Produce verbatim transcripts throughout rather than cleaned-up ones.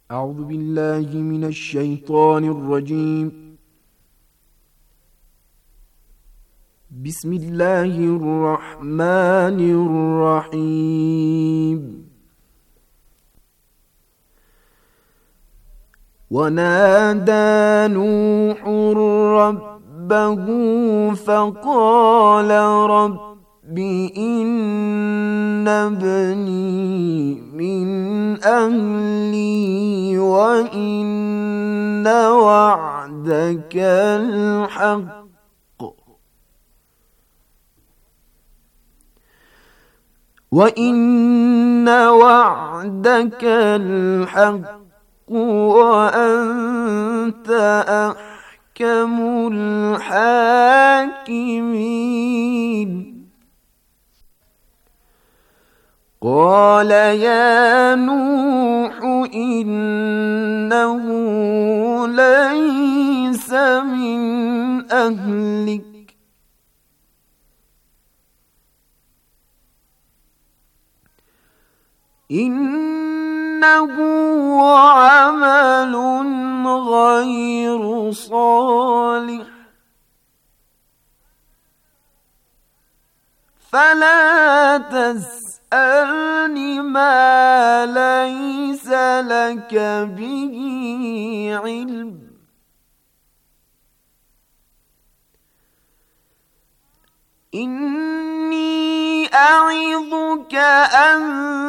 اعوذ باللہ من الشیطان الرجیم بسم اللہ الرحمن الرحیم ونادى نوح ربه فقال رب إن ابني من أهلي وإن وعدك الحق وإن وعدك الحق وأنت أحكم الحاكمين قال يا نوح إنه ليس من أهلك إنه عمل غير صالح فلا تسألني ما ليس لك به علم إني أعظك أن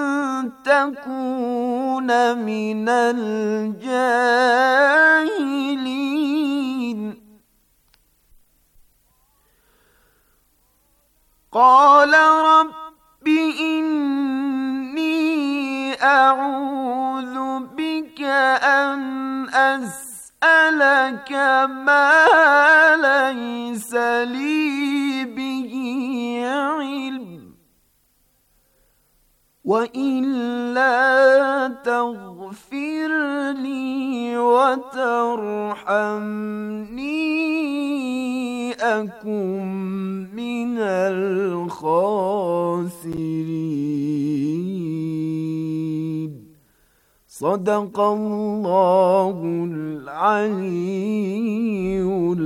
تكون من الجاهلين قال رب إني أعوذ بك أن أسألك ما ليس لي به علم وَإِلَّا تَغْفِرْ لِي وَتَرْحَمْنِي أَكُنْ مِنَ الْخَاسِرِينَ صدق اللہ العلی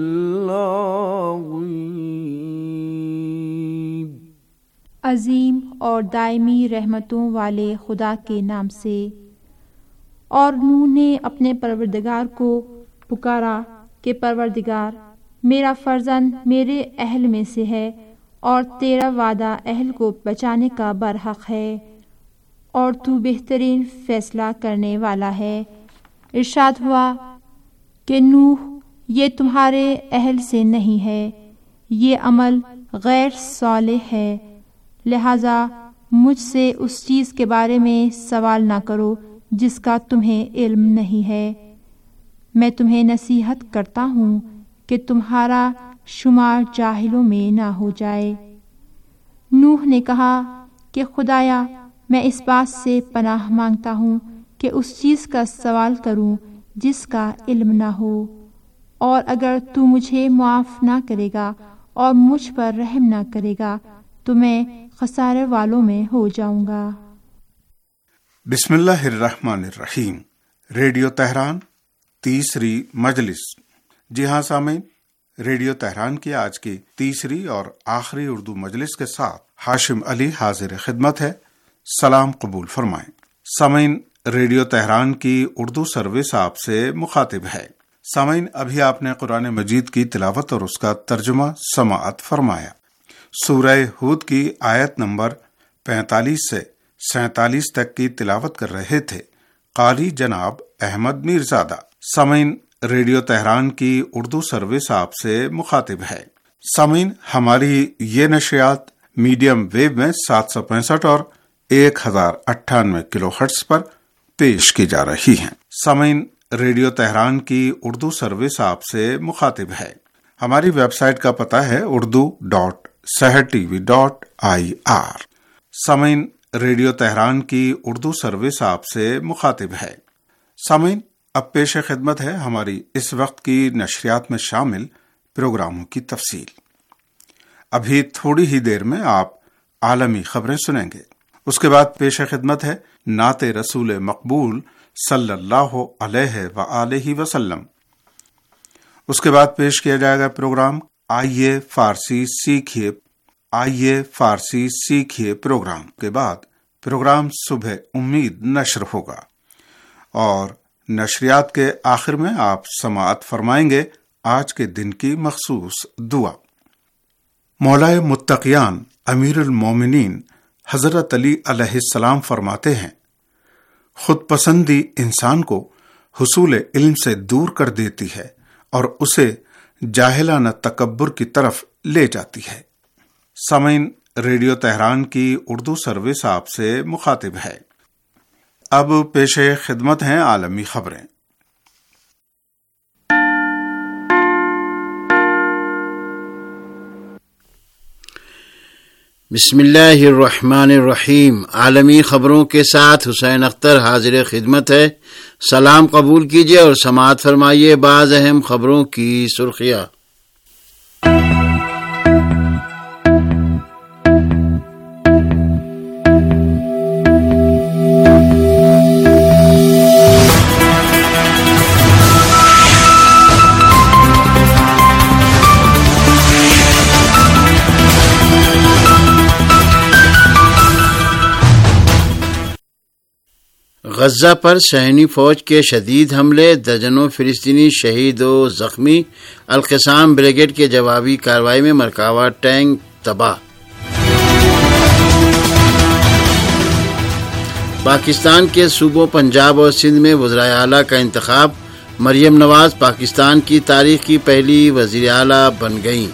العظیم۔ عظیم اور دائمی رحمتوں والے خدا کے نام سے۔ اور نوح نے اپنے پروردگار کو پکارا کہ پروردگار، میرا فرزند میرے اہل میں سے ہے اور تیرا وعدہ اہل کو بچانے کا برحق ہے اور تو بہترین فیصلہ کرنے والا ہے۔ ارشاد ہوا کہ نوح، یہ تمہارے اہل سے نہیں ہے، یہ عمل غیر صالح ہے، لہذا مجھ سے اس چیز کے بارے میں سوال نہ کرو جس کا تمہیں علم نہیں ہے۔ میں تمہیں نصیحت کرتا ہوں کہ تمہارا شمار جاہلوں میں نہ ہو جائے۔ نوح نے کہا کہ خدایا، میں اس بات سے پناہ مانگتا ہوں کہ اس چیز کا سوال کروں جس کا علم نہ ہو، اور اگر تو مجھے معاف نہ کرے گا اور مجھ پر رحم نہ کرے گا تو میں خسارے والوں میں ہو جاؤں گا۔ بسم اللہ الرحمن الرحیم۔ ریڈیو تہران تیسری مجلس۔ جی ہاں سامعین، ریڈیو تہران کی آج کی تیسری اور آخری اردو مجلس کے ساتھ ہاشم علی حاضر خدمت ہے۔ سلام قبول فرمائیں۔ سامعین، ریڈیو تہران کی اردو سروس آپ سے مخاطب ہے۔ سامعین، ابھی آپ نے قرآن مجید کی تلاوت اور اس کا ترجمہ سماعت فرمایا۔ سورہ ہود کی آیت نمبر پینتالیس سے سینتالیس تک کی تلاوت کر رہے تھے قاری جناب احمد میرزادہ۔ سامعین، ریڈیو تہران کی اردو سروس آپ سے مخاطب ہے۔ سامعین، ہماری یہ نشریات میڈیم ویو میں سات سو پینسٹھ اور ایک ہزار اٹھانوے کلو ہرٹز پر پیش کی جا رہی ہیں۔ سامعین، ریڈیو تہران کی اردو سروس آپ سے مخاطب ہے۔ ہماری ویب سائٹ کا پتہ ہے Urdu dot Sahar T V dot I R. سامعین، ریڈیو تہران کی اردو سروس آپ سے مخاطب ہے۔ سامعین، اب پیش خدمت ہے ہماری اس وقت کی نشریات میں شامل پروگراموں کی تفصیل۔ ابھی تھوڑی ہی دیر میں آپ عالمی خبریں سنیں گے۔ اس کے بعد پیش خدمت ہے نعت رسول مقبول صلی اللہ علیہ وآلہ وسلم۔ اس کے بعد پیش کیا جائے گا پروگرام آئیے فارسی سیکھیے آئیے فارسی سیکھیے پروگرام کے بعد پروگرام صبح امید نشر ہوگا، اور نشریات کے آخر میں آپ سماعت فرمائیں گے آج کے دن کی مخصوص دعا۔ مولائے متقیان امیر المومنین حضرت علی علیہ السلام فرماتے ہیں، خود پسندی انسان کو حصول علم سے دور کر دیتی ہے اور اسے جاہلانہ تکبر کی طرف لے جاتی ہے۔ سامعین، ریڈیو تہران کی اردو سروس آپ سے مخاطب ہے۔ اب پیش خدمت ہیں عالمی خبریں۔ بسم اللہ الرحمن الرحیم۔ عالمی خبروں کے ساتھ حسین اختر حاضر خدمت ہے۔ سلام قبول کیجیے اور سماعت فرمائیے بعض اہم خبروں کی سرخیاں۔ غزہ پر صہیونی فوج کے شدید حملے، درجنوں فلسطینی شہید و زخمی، القسام بریگیڈ کے جوابی کارروائی میں مرکاوا ٹینک تباہ۔ پاکستان کے صوبوں پنجاب اور سندھ میں وزرائے اعلیٰ کا انتخاب، مریم نواز پاکستان کی تاریخ کی پہلی وزیر اعلیٰ بن گئیں۔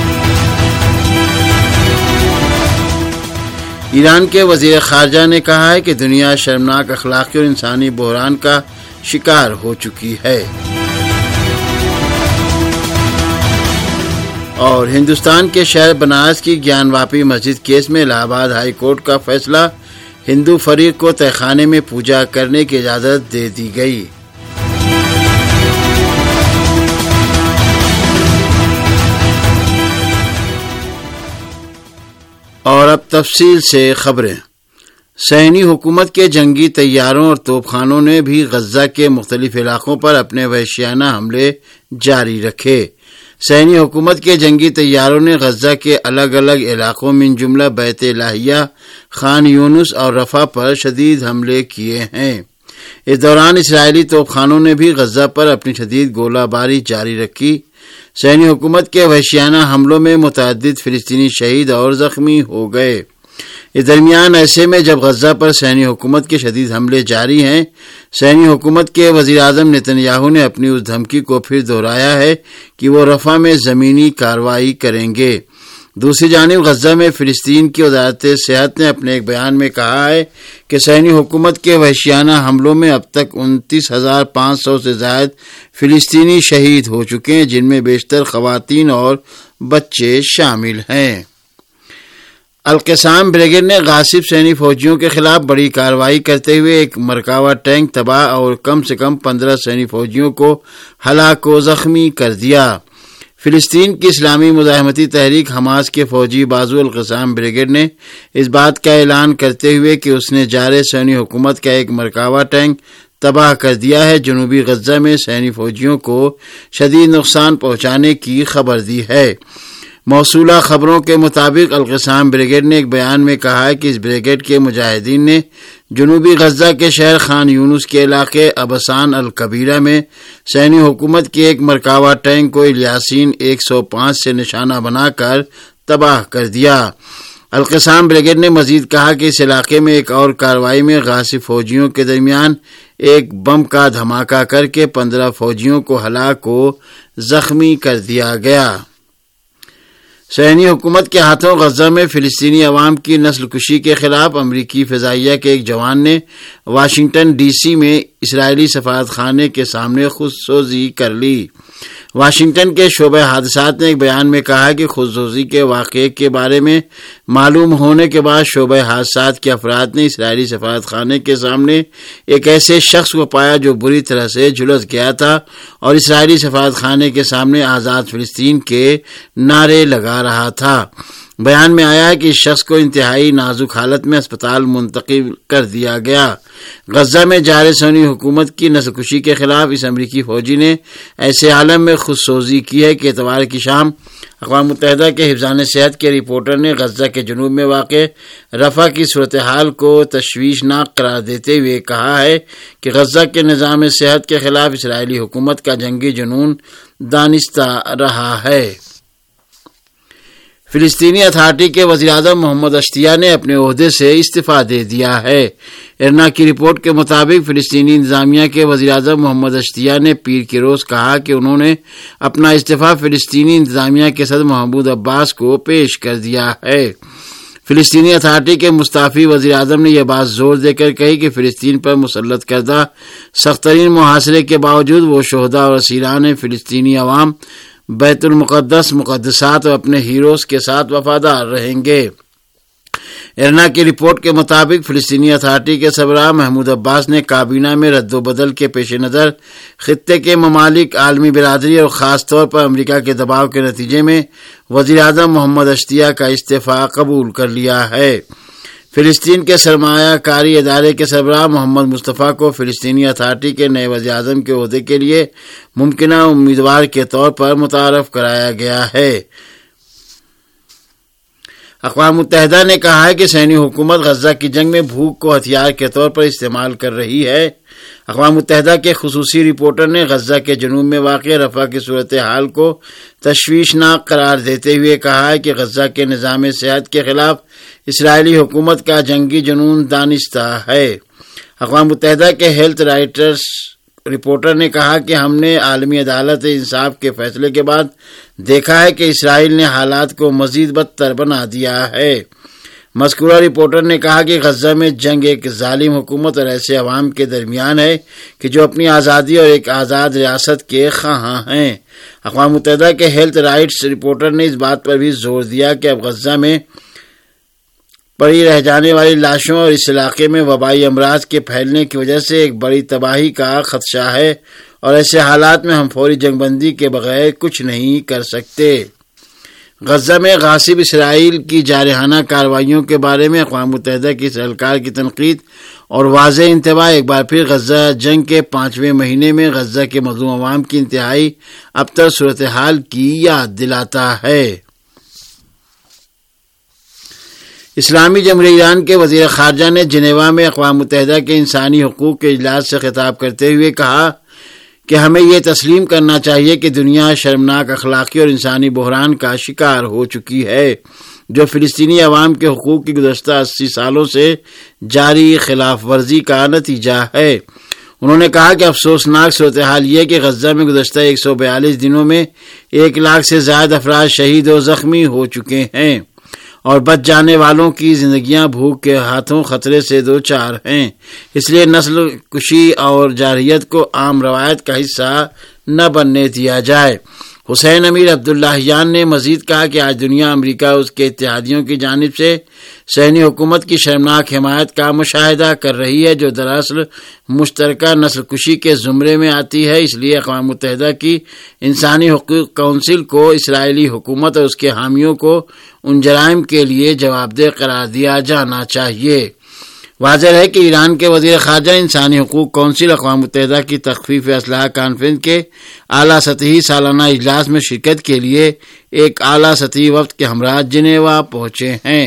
ایران کے وزیر خارجہ نے کہا ہے کہ دنیا شرمناک اخلاقی اور انسانی بحران کا شکار ہو چکی ہے۔ اور ہندوستان کے شہر بنارس کی گیان واپی مسجد کیس میں الہ آباد ہائی کورٹ کا فیصلہ، ہندو فریق کو تہخانے میں پوجا کرنے کی اجازت دے دی گئی۔ اور اب تفصیل سے خبریں۔ صہیونی حکومت کے جنگی طیاروں اور توپ خانوں نے بھی غزہ کے مختلف علاقوں پر اپنے وحشیانہ حملے جاری رکھے۔ صہیونی حکومت کے جنگی طیاروں نے غزہ کے الگ الگ علاقوں من جملہ بیت الہیہ، خان یونس اور رفح پر شدید حملے کیے ہیں۔ اس دوران اسرائیلی توپ خانوں نے بھی غزہ پر اپنی شدید گولہ باری جاری رکھی۔ صہیونی حکومت کے وحشیانہ حملوں میں متعدد فلسطینی شہید اور زخمی ہو گئے۔ اس درمیان ایسے میں جب غزہ پر صہیونی حکومت کے شدید حملے جاری ہیں، صہیونی حکومت کے وزیر اعظم نیتن یاہو نے اپنی اس دھمکی کو پھر دہرایا ہے کہ وہ رفح میں زمینی کارروائی کریں گے۔ دوسری جانب غزہ میں فلسطین کی وزارت صحت نے اپنے ایک بیان میں کہا ہے کہ صہیونی حکومت کے وحشیانہ حملوں میں اب تک انتیس ہزار پانچ سو سے زائد فلسطینی شہید ہو چکے ہیں، جن میں بیشتر خواتین اور بچے شامل ہیں۔ القسام بریگیڈ نے غاصب صہیونی فوجیوں کے خلاف بڑی کارروائی کرتے ہوئے ایک مرکاوا ٹینک تباہ اور کم سے کم پندرہ صہیونی فوجیوں کو ہلاک و زخمی کر دیا۔ فلسطین کی اسلامی مزاحمتی تحریک حماس کے فوجی بازو القسام بریگیڈ نے اس بات کا اعلان کرتے ہوئے کہ اس نے جارح صہیونی حکومت کا ایک مرکاوا ٹینک تباہ کر دیا ہے، جنوبی غزہ میں صہیونی فوجیوں کو شدید نقصان پہنچانے کی خبر دی ہے۔ موصولہ خبروں کے مطابق القسام بریگیڈ نے ایک بیان میں کہا ہے کہ اس بریگیڈ کے مجاہدین نے جنوبی غزہ کے شہر خان یونس کے علاقے ابسان الکبیرہ میں صہیونی حکومت کے ایک مرکاوا ٹینک کو الیاسین ایک سو پانچ سے نشانہ بنا کر تباہ کر دیا۔ القسام بریگیڈ نے مزید کہا کہ اس علاقے میں ایک اور کارروائی میں غاصب فوجیوں کے درمیان ایک بم کا دھماکہ کر کے پندرہ فوجیوں کو ہلاک و زخمی کر دیا گیا۔ صہیونی حکومت کے ہاتھوں غزہ میں فلسطینی عوام کی نسل کشی کے خلاف امریکی فضائیہ کے ایک جوان نے واشنگٹن ڈی سی میں اسرائیلی سفارت خانے کے سامنے خودسوزی کر لی۔ واشنگٹن کے شعبہ حادثات نے ایک بیان میں کہا کہ خودسوزی کے واقعے کے بارے میں معلوم ہونے کے بعد شعبہ حادثات کے افراد نے اسرائیلی سفارت خانے کے سامنے ایک ایسے شخص کو پایا جو بری طرح سے جھلس گیا تھا اور اسرائیلی سفارت خانے کے سامنے آزاد فلسطین کے نعرے لگا رہا تھا۔ بیان میں آیا ہے کہ اس شخص کو انتہائی نازک حالت میں اسپتال منتقل کر دیا گیا۔ غزہ میں جاری سونی حکومت کی نسل کشی کے خلاف اس امریکی فوجی نے ایسے عالم میں خودسوزی کی ہے کہ اتوار کی شام اقوام متحدہ کے حفظان صحت کے رپورٹر نے غزہ کے جنوب میں واقع رفح کی صورتحال کو تشویشناک قرار دیتے ہوئے کہا ہے کہ غزہ کے نظام صحت کے خلاف اسرائیلی حکومت کا جنگی جنون دانستہ رہا ہے۔ فلسطینی اتھارٹی کے وزیر اعظم محمد اشتیاء نے اپنے عہدے سے استعفیٰ دے دیا ہے۔ ارنا کی رپورٹ کے مطابق فلسطینی انتظامیہ کے وزیر اعظم محمد اشتیاء نے پیر کے روز کہا کہ انہوں نے اپنا استعفیٰ فلسطینی انتظامیہ کے صدر محمود عباس کو پیش کر دیا ہے۔ فلسطینی اتھارٹی کے مستعفی وزیر اعظم نے یہ بات زور دے کر کہی کہ فلسطین پر مسلط کردہ سخت ترین محاصرے کے باوجود وہ شہداء اور اسیران فلسطینی عوام بیت المقدس، مقدسات اور اپنے ہیروز کے ساتھ وفادار رہیں گے۔ ارنا کی رپورٹ کے مطابق فلسطینی اتھارٹی کے سربراہ محمود عباس نے کابینہ میں رد و بدل کے پیش نظر خطے کے ممالک، عالمی برادری اور خاص طور پر امریکہ کے دباؤ کے نتیجے میں وزیر اعظم محمد اشتیاء کا استعفیٰ قبول کر لیا ہے۔ فلسطین کے سرمایہ کاری ادارے کے سربراہ محمد مصطفیٰ کو فلسطینی اتھارٹی کے نئے وزیر اعظم کے عہدے کے لیے ممکنہ امیدوار کے طور پر متعارف کرایا گیا ہے۔ اقوام متحدہ نے کہا ہے کہ صہیونی حکومت غزہ کی جنگ میں بھوک کو ہتھیار کے طور پر استعمال کر رہی ہے۔ اقوام متحدہ کے خصوصی رپورٹر نے غزہ کے جنوب میں واقع رفح کی صورتحال کو تشویشناک قرار دیتے ہوئے کہا ہے کہ غزہ کے نظام صحت کے خلاف اسرائیلی حکومت کا جنگی جنون دانستہ ہے۔ اقوام متحدہ کے ہیلتھ رائٹرز رپورٹر نے کہا کہ ہم نے عالمی عدالت انصاف کے فیصلے کے بعد دیکھا ہے کہ اسرائیل نے حالات کو مزید بدتر بنا دیا ہے۔ مذکورہ رپورٹر نے کہا کہ غزہ میں جنگ ایک ظالم حکومت اور ایسے عوام کے درمیان ہے کہ جو اپنی آزادی اور ایک آزاد ریاست کے خواہاں ہیں۔ اقوام متحدہ کے ہیلتھ رائٹس رپورٹر نے اس بات پر بھی زور دیا کہ اب غزہ میں پڑی رہ جانے والی لاشوں اور اس علاقے میں وبائی امراض کے پھیلنے کی وجہ سے ایک بڑی تباہی کا خدشہ ہے اور ایسے حالات میں ہم فوری جنگ بندی کے بغیر کچھ نہیں کر سکتے۔ غزہ میں غاصب اسرائیل کی جارحانہ کارروائیوں کے بارے میں اقوام متحدہ کی اہلکار کی تنقید اور واضح انتباہ ایک بار پھر غزہ جنگ کے پانچویں مہینے میں غزہ کے مظلوم عوام کی انتہائی ابتر صورتحال کی یاد دلاتا ہے۔ اسلامی جمہوریہ ایران کے وزیر خارجہ نے جنیوا میں اقوام متحدہ کے انسانی حقوق کے اجلاس سے خطاب کرتے ہوئے کہا کہ ہمیں یہ تسلیم کرنا چاہیے کہ دنیا شرمناک اخلاقی اور انسانی بحران کا شکار ہو چکی ہے جو فلسطینی عوام کے حقوق کی گزشتہ اسی سالوں سے جاری خلاف ورزی کا نتیجہ ہے۔ انہوں نے کہا کہ افسوسناک صورتحال یہ کہ غزہ میں گزشتہ ایک سو بیالیس دنوں میں ایک لاکھ سے زائد افراد شہید و زخمی ہو چکے ہیں اور بچ جانے والوں کی زندگیاں بھوک کے ہاتھوں خطرے سے دو چار ہیں۔ اس لیے نسل کشی اور جارحیت کو عام روایت کا حصہ نہ بننے دیا جائے۔ حسین امیر عبداللہیان نے مزید کہا کہ آج دنیا امریکہ اور اس کے اتحادیوں کی جانب سے صہیونی حکومت کی شرمناک حمایت کا مشاہدہ کر رہی ہے جو دراصل مشترکہ نسل کشی کے زمرے میں آتی ہے۔ اس لیے اقوام متحدہ کی انسانی حقوق کونسل کو اسرائیلی حکومت اور اس کے حامیوں کو ان جرائم کے لیے جواب دہ قرار دیا جانا چاہیے۔ واضح ہے کہ ایران کے وزیر خارجہ انسانی حقوق کونسل اقوام متحدہ کی تخفیف اسلحہ کانفرنس کے اعلیٰ سطحی سالانہ اجلاس میں شرکت کے لیے ایک اعلیٰ سطحی وفد کے ہمراہ جنیوا پہنچے ہیں۔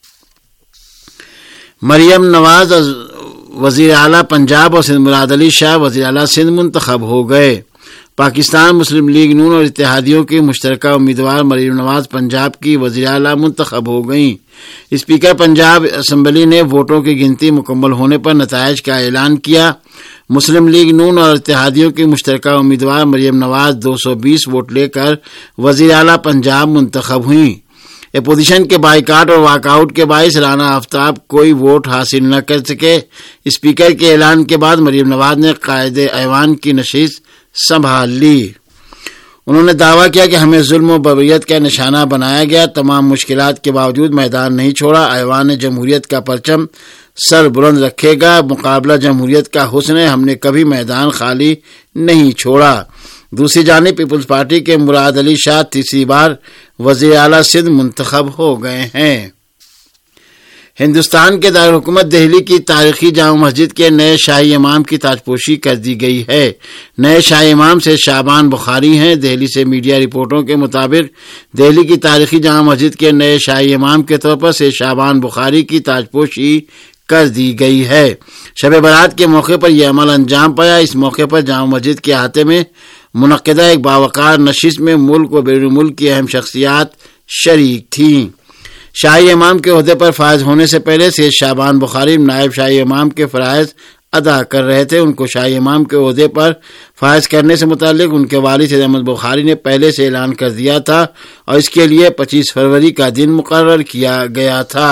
مریم نواز وزیر اعلیٰ پنجاب اور سندھ مراد علی شاہ وزیر اعلیٰ سندھ منتخب ہو گئے۔ پاکستان مسلم لیگ نون اور اتحادیوں کی مشترکہ امیدوار مریم نواز پنجاب کی وزیر اعلیٰ منتخب ہو گئیں۔ اسپیکر پنجاب اسمبلی نے ووٹوں کی گنتی مکمل ہونے پر نتائج کا اعلان کیا۔ مسلم لیگ نون اور اتحادیوں کی مشترکہ امیدوار مریم نواز دو سو بیس ووٹ لے کر وزیر اعلیٰ پنجاب منتخب ہوئیں۔ اپوزیشن کے بائیکاٹ اور واک آؤٹ کے باعث رانا آفتاب کوئی ووٹ حاصل نہ کر سکے۔ اسپیکر کے اعلان کے بعد مریم نواز نے قائد ایوان کی نشست سنبھال لی۔ انہوں نے دعویٰ کیا کہ ہمیں ظلم و بربریت کا نشانہ بنایا گیا، تمام مشکلات کے باوجود میدان نہیں چھوڑا، ایوان جمہوریت کا پرچم سر بلند رکھے گا، مقابلہ جمہوریت کا حسن ہے، ہم نے کبھی میدان خالی نہیں چھوڑا۔ دوسری جانب پیپلز پارٹی کے مراد علی شاہ تیسری بار وزیر اعلیٰ سندھ منتخب ہو گئے ہیں۔ ہندوستان کے دارالحکومت دہلی کی تاریخی جامع مسجد کے نئے شاہی امام کی تاجپوشی کر دی گئی ہے۔ نئے شاہی امام سے شعبان بخاری ہیں۔ دہلی سے میڈیا رپورٹوں کے مطابق دہلی کی تاریخی جامع مسجد کے نئے شاہی امام کے طور پر سے شعبان بخاری کی تاجپوشی کر دی گئی ہے۔ شب برات کے موقع پر یہ عمل انجام پایا۔ اس موقع پر جامع مسجد کے احاطے میں منعقدہ ایک باوقار نشست میں ملک و بیرون ملک کی اہم شخصیات شریک تھیں۔ شاہی امام کے عہدے پر فائز ہونے سے پہلے سید شعبان بخاری نائب شاہی امام کے فرائض ادا کر رہے تھے۔ ان کو شاہی امام کے عہدے پر فائز کرنے سے متعلق ان کے والد سید احمد بخاری نے پہلے سے اعلان کر دیا تھا اور اس کے لیے پچیس فروری کا دن مقرر کیا گیا تھا۔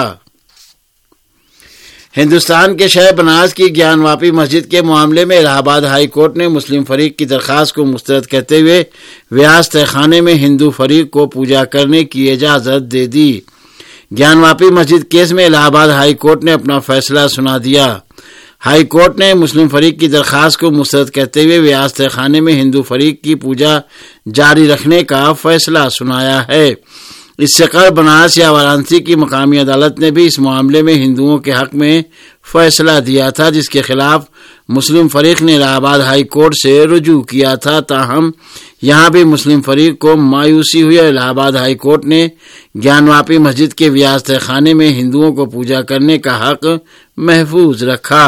ہندوستان کے شہر بنارس کی گیان واپی مسجد کے معاملے میں الہ آباد ہائی کورٹ نے مسلم فریق کی درخواست کو مسترد کرتے ہوئے ویاس تہہ خانے میں ہندو فریق کو پوجا کرنے کی اجازت دے دی۔ گیان واپی مسجد کیس میں الہ آباد ہائی کورٹ نے اپنا فیصلہ سنا دیا۔ ہائی کورٹ نے مسلم فریق کی درخواست کو مسترد کرتے ہوئے ویاس تہہ خانے میں ہندو فریق کی پوجا جاری رکھنے کا فیصلہ سنایا ہے۔ اس سے قبل بنارس یا وارانسی کی مقامی عدالت نے بھی اس معاملے میں ہندوؤں کے حق میں فیصلہ دیا تھا، جس کے خلاف مسلم فریق نے الہ آباد ہائی کورٹ سے رجوع کیا تھا۔ تاہم یہاں بھی مسلم فریق کو مایوسی ہوئی اور الہ آباد ہائی کورٹ نے گیان واپی مسجد کے ویاس تہہ خانے میں ہندوؤں کو پوجا کرنے کا حق محفوظ رکھا۔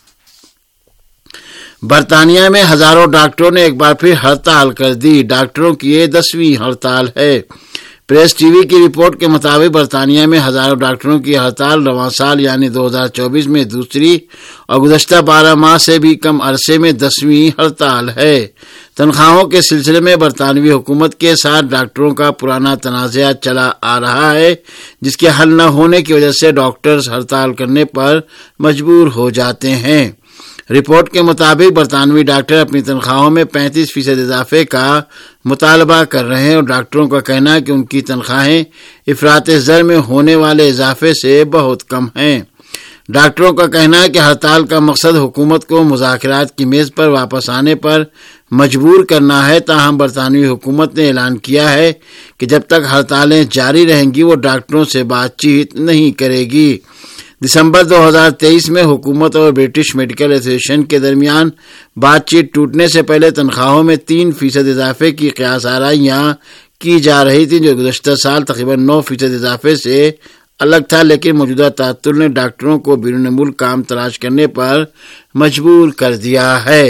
برطانیہ میں ہزاروں ڈاکٹروں نے ایک بار پھر ہڑتال کر دی۔ ڈاکٹروں کی یہ دسویں ہڑتال ہے۔ پریس ٹی وی کی رپورٹ کے مطابق برطانیہ میں ہزاروں ڈاکٹروں کی ہڑتال رواں سال یعنی دو ہزار چوبیس میں دوسری اور گزشتہ بارہ ماہ سے بھی کم عرصے میں دسویں ہڑتال ہے۔ تنخواہوں کے سلسلے میں برطانوی حکومت کے ساتھ ڈاکٹروں کا پرانا تنازعہ چلا آ رہا ہے، جس کے حل نہ ہونے کی وجہ سے ڈاکٹرز ہڑتال کرنے پر مجبور ہو جاتے ہیں۔ رپورٹ کے مطابق برطانوی ڈاکٹر اپنی تنخواہوں میں پینتیس فیصد اضافے کا مطالبہ کر رہے ہیں اور ڈاکٹروں کا کہنا ہے کہ ان کی تنخواہیں افراط زر میں ہونے والے اضافے سے بہت کم ہیں۔ ڈاکٹروں کا کہنا ہے کہ ہڑتال کا مقصد حکومت کو مذاکرات کی میز پر واپس آنے پر مجبور کرنا ہے۔ تاہم برطانوی حکومت نے اعلان کیا ہے کہ جب تک ہڑتالیں جاری رہیں گی وہ ڈاکٹروں سے بات چیت نہیں کرے گی۔ دسمبر دو ہزار تیئیس میں حکومت اور برٹش میڈیکل ایسوسی ایشن کے درمیان بات چیت ٹوٹنے سے پہلے تنخواہوں میں تین فیصد اضافے کی قیاس آرائیاں کی جا رہی تھیں، جو گزشتہ سال تقریباً نو فیصد اضافے سے الگ تھا، لیکن موجودہ تعطل نے ڈاکٹروں کو بیرون ملک کام تلاش کرنے پر مجبور کر دیا ہے۔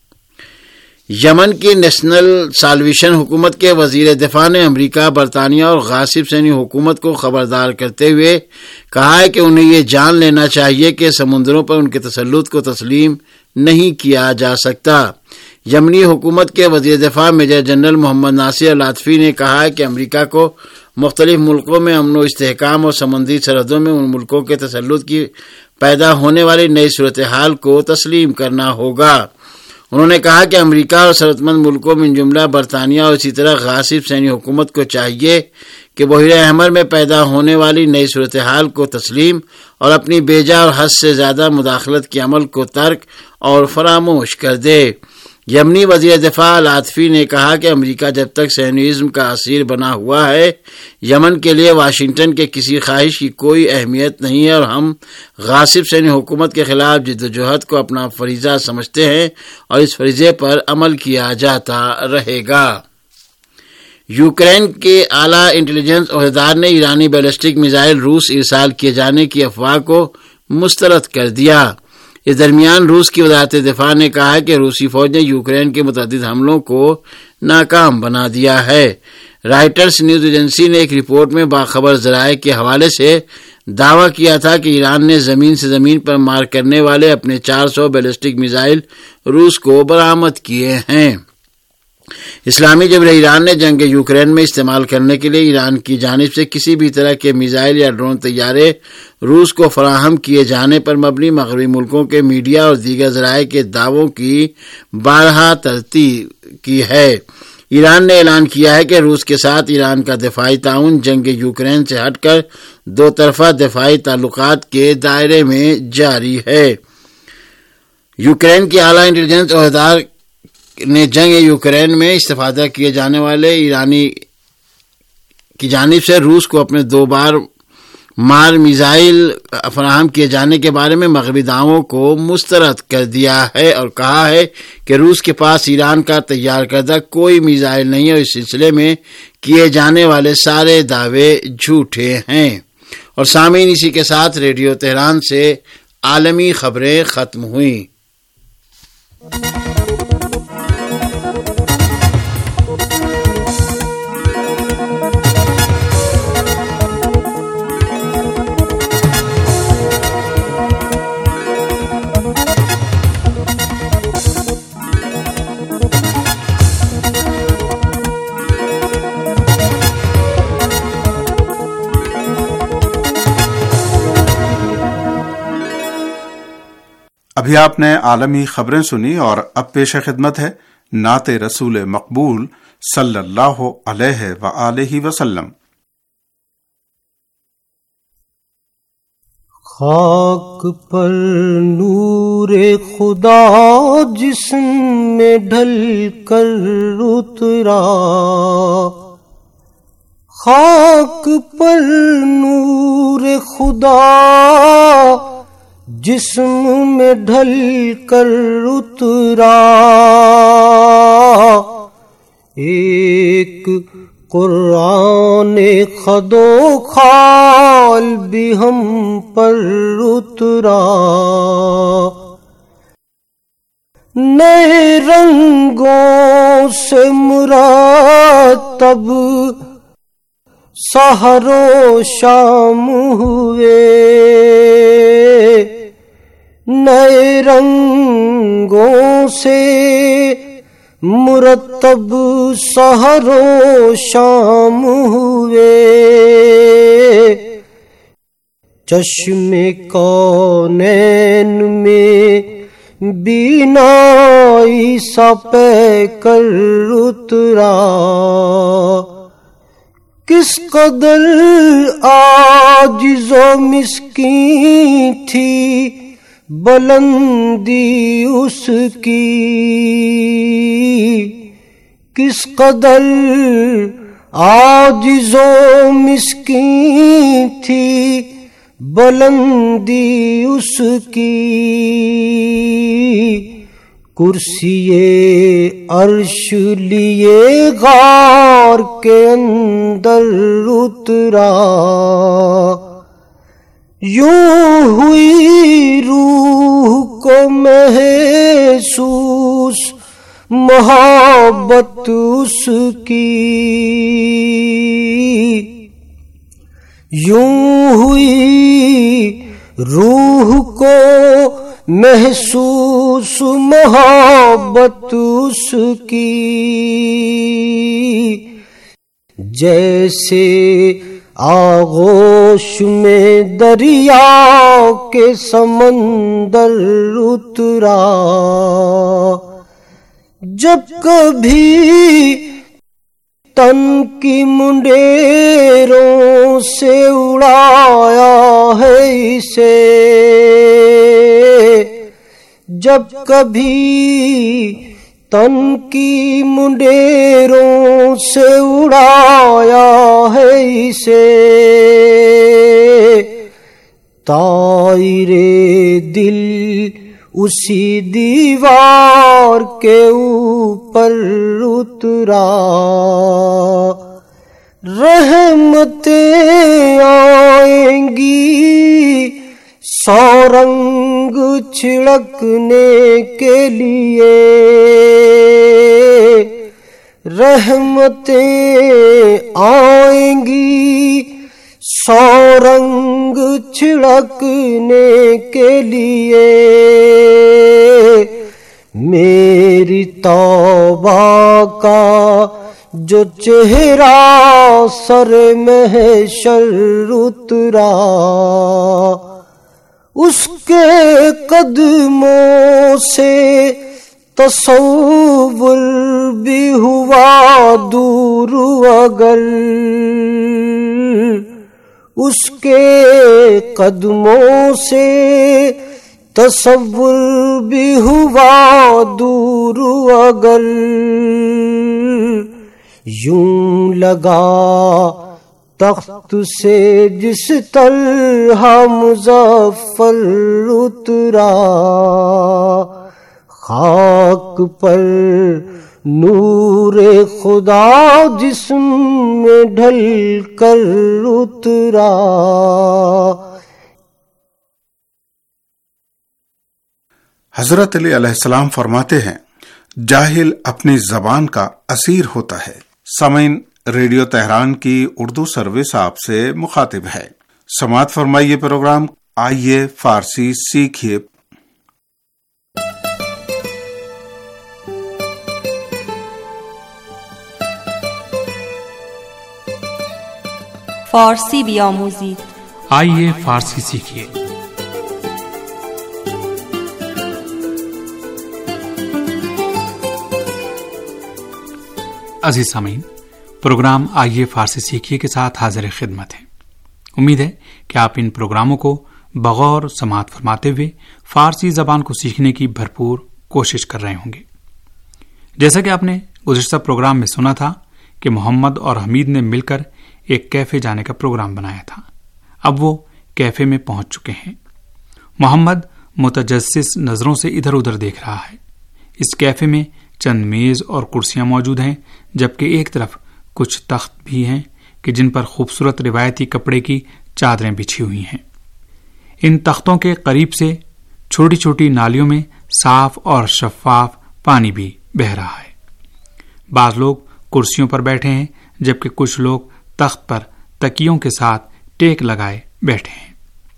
یمن کی نیشنل سالویشن حکومت کے وزیر دفاع نے امریکہ، برطانیہ اور غاصب صہیونی حکومت کو خبردار کرتے ہوئے کہا ہے کہ انہیں یہ جان لینا چاہیے کہ سمندروں پر ان کے تسلط کو تسلیم نہیں کیا جا سکتا۔ یمنی حکومت کے وزیر دفاع میجر جنرل محمد ناصر العاطفی نے کہا ہے کہ امریکہ کو مختلف ملکوں میں امن و استحکام اور سمندری سرحدوں میں ان ملکوں کے تسلط کی پیدا ہونے والی نئی صورتحال کو تسلیم کرنا ہوگا۔ انہوں نے کہا کہ امریکہ اور ثروت مند ملکوں من جملہ برطانیہ اور اسی طرح غاصب صہیونی حکومت کو چاہیے کہ بحیرہ احمر میں پیدا ہونے والی نئی صورتحال کو تسلیم اور اپنی بیجا اور حد سے زیادہ مداخلت کے عمل کو ترک اور فراموش کر دے۔ یمنی وزیر دفاع العاطفی نے کہا کہ امریکہ جب تک صہیونیزم کا اسیر بنا ہوا ہے، یمن کے لیے واشنگٹن کے کسی خواہش کی کوئی اہمیت نہیں ہے اور ہم غاصب صہیونی حکومت کے خلاف جدوجہد کو اپنا فریضہ سمجھتے ہیں اور اس فریضے پر عمل کیا جاتا رہے گا۔ یوکرین کے اعلیٰ انٹیلیجنس عہدیدار نے ایرانی بیلسٹک میزائل روس ارسال کیے جانے کی افواہ کو مسترد کر دیا۔ اس درمیان روس کی وزارت دفاع نے کہا ہے کہ روسی فوج نے یوکرین کے متعدد حملوں کو ناکام بنا دیا ہے۔ رائٹرز نیوز ایجنسی نے ایک رپورٹ میں باخبر ذرائع کے حوالے سے دعویٰ کیا تھا کہ ایران نے زمین سے زمین پر مار کرنے والے اپنے چار سو بیلسٹک میزائل روس کو برآمد کیے ہیں۔ اسلامی جبر ایران نے جنگ یوکرین میں استعمال کرنے کے لیے ایران کی جانب سے کسی بھی طرح کے میزائل یا ڈرون طیارے روس کو فراہم کیے جانے پر مبنی مغربی ملکوں کے میڈیا اور دیگر ذرائع کے دعووں کی بارہا تردید کی ہے۔ ایران نے اعلان کیا ہے کہ روس کے ساتھ ایران کا دفاعی تعاون جنگ یوکرین سے ہٹ کر دو طرفہ دفاعی تعلقات کے دائرے میں جاری ہے۔ یوکرین کی اعلیٰ انٹیلیجنس عہدیدار نے جنگ یوکرین میں استفادہ کیے جانے والے ایرانی کی جانب سے روس کو اپنے دو بار مار میزائل فراہم کیے جانے کے بارے میں مغربی دعووں کو مسترد کر دیا ہے اور کہا ہے کہ روس کے پاس ایران کا تیار کردہ کوئی میزائل نہیں ہے اور اس سلسلے میں کیے جانے والے سارے دعوے جھوٹے ہیں۔ اور سامعین، اسی کے ساتھ ریڈیو تہران سے عالمی خبریں ختم ہوئیں۔ ابھی آپ نے عالمی خبریں سنی اور اب پیش خدمت ہے نعت رسول مقبول صلی اللہ علیہ وآلہ وسلم۔ خاک پر نور خدا جسم میں ڈھل کر اترا، خاک پر نور خدا جسم میں ڈھل کر اترا، ایک قرآن خد و خال بھی ہم پر اترا، نئے رنگوں سے مرتب سحر و شام ہوئے، نئے رنگوں سے مرتب سحر و شام ہوئے، چشم کونین میں بینائی سا پے کر اترا، کس قدر عاجز و مسکین تھی بلندی اس کی، کس قدر عاجز و مسکین تھی بلندی اس کی، کرسی عرش لیے غار کے اندر اترا، یوں ہوئی روح کو محسوس محبت اس کی، یوں ہوئی روح کو محسوس محبت اس کی، جیسے آغوش میں دریا کے سمندر اترا، جب کبھی تن کی منڈیروں سے اڑایا ہے اسے، جب کبھی تن کی منڈیروں سے اڑایا ہے اسے، طائر دل اسی دیوار کے اوپر اترا، رحمتیں آئیں گی سو رنگ چھڑکنے کے لیے، رحمتیں آئیں گی سو رنگ چھڑکنے کے لیے، میری توبہ کا جو چہرہ سر محشر اترا، اس کے قدموں سے تصور بھی ہوا دور، اگر اس کے قدموں سے تصور بھی ہوا دور، اگر یوں لگا تخت سے جس طرح مظفر اترا، خاک پر نور خدا جسم میں ڈھل کر اترا۔ حضرت علی علیہ السلام فرماتے ہیں جاہل اپنی زبان کا اسیر ہوتا ہے۔ سامعین، ریڈیو تہران کی اردو سروس آپ سے مخاطب ہے۔ سماعت فرمائیے پروگرام آئیے فارسی سیکھیے۔ فارسی بیاموزید، آئیے فارسی سیکھیے۔ عزیز سامعین، پروگرام آئیے فارسی سیکھیے کے ساتھ حاضر خدمت ہیں۔ امید ہے کہ آپ ان پروگراموں کو بغور سماعت فرماتے ہوئے فارسی زبان کو سیکھنے کی بھرپور کوشش کر رہے ہوں گے۔ جیسا کہ آپ نے گزشتہ پروگرام میں سنا تھا کہ محمد اور حمید نے مل کر ایک کیفے جانے کا پروگرام بنایا تھا۔ اب وہ کیفے میں پہنچ چکے ہیں۔ محمد متجسس نظروں سے ادھر ادھر دیکھ رہا ہے۔ اس کیفے میں چند میز اور کرسیاں موجود ہیں، جبکہ ایک طرف کچھ تخت بھی ہیں کہ جن پر خوبصورت روایتی کپڑے کی چادریں بچھی ہوئی ہیں۔ ان تختوں کے قریب سے چھوٹی چھوٹی نالیوں میں صاف اور شفاف پانی بھی بہہ رہا ہے۔ بعض لوگ کرسیوں پر بیٹھے ہیں، جبکہ کچھ لوگ تخت پر تکیوں کے ساتھ ٹیک لگائے بیٹھے ہیں۔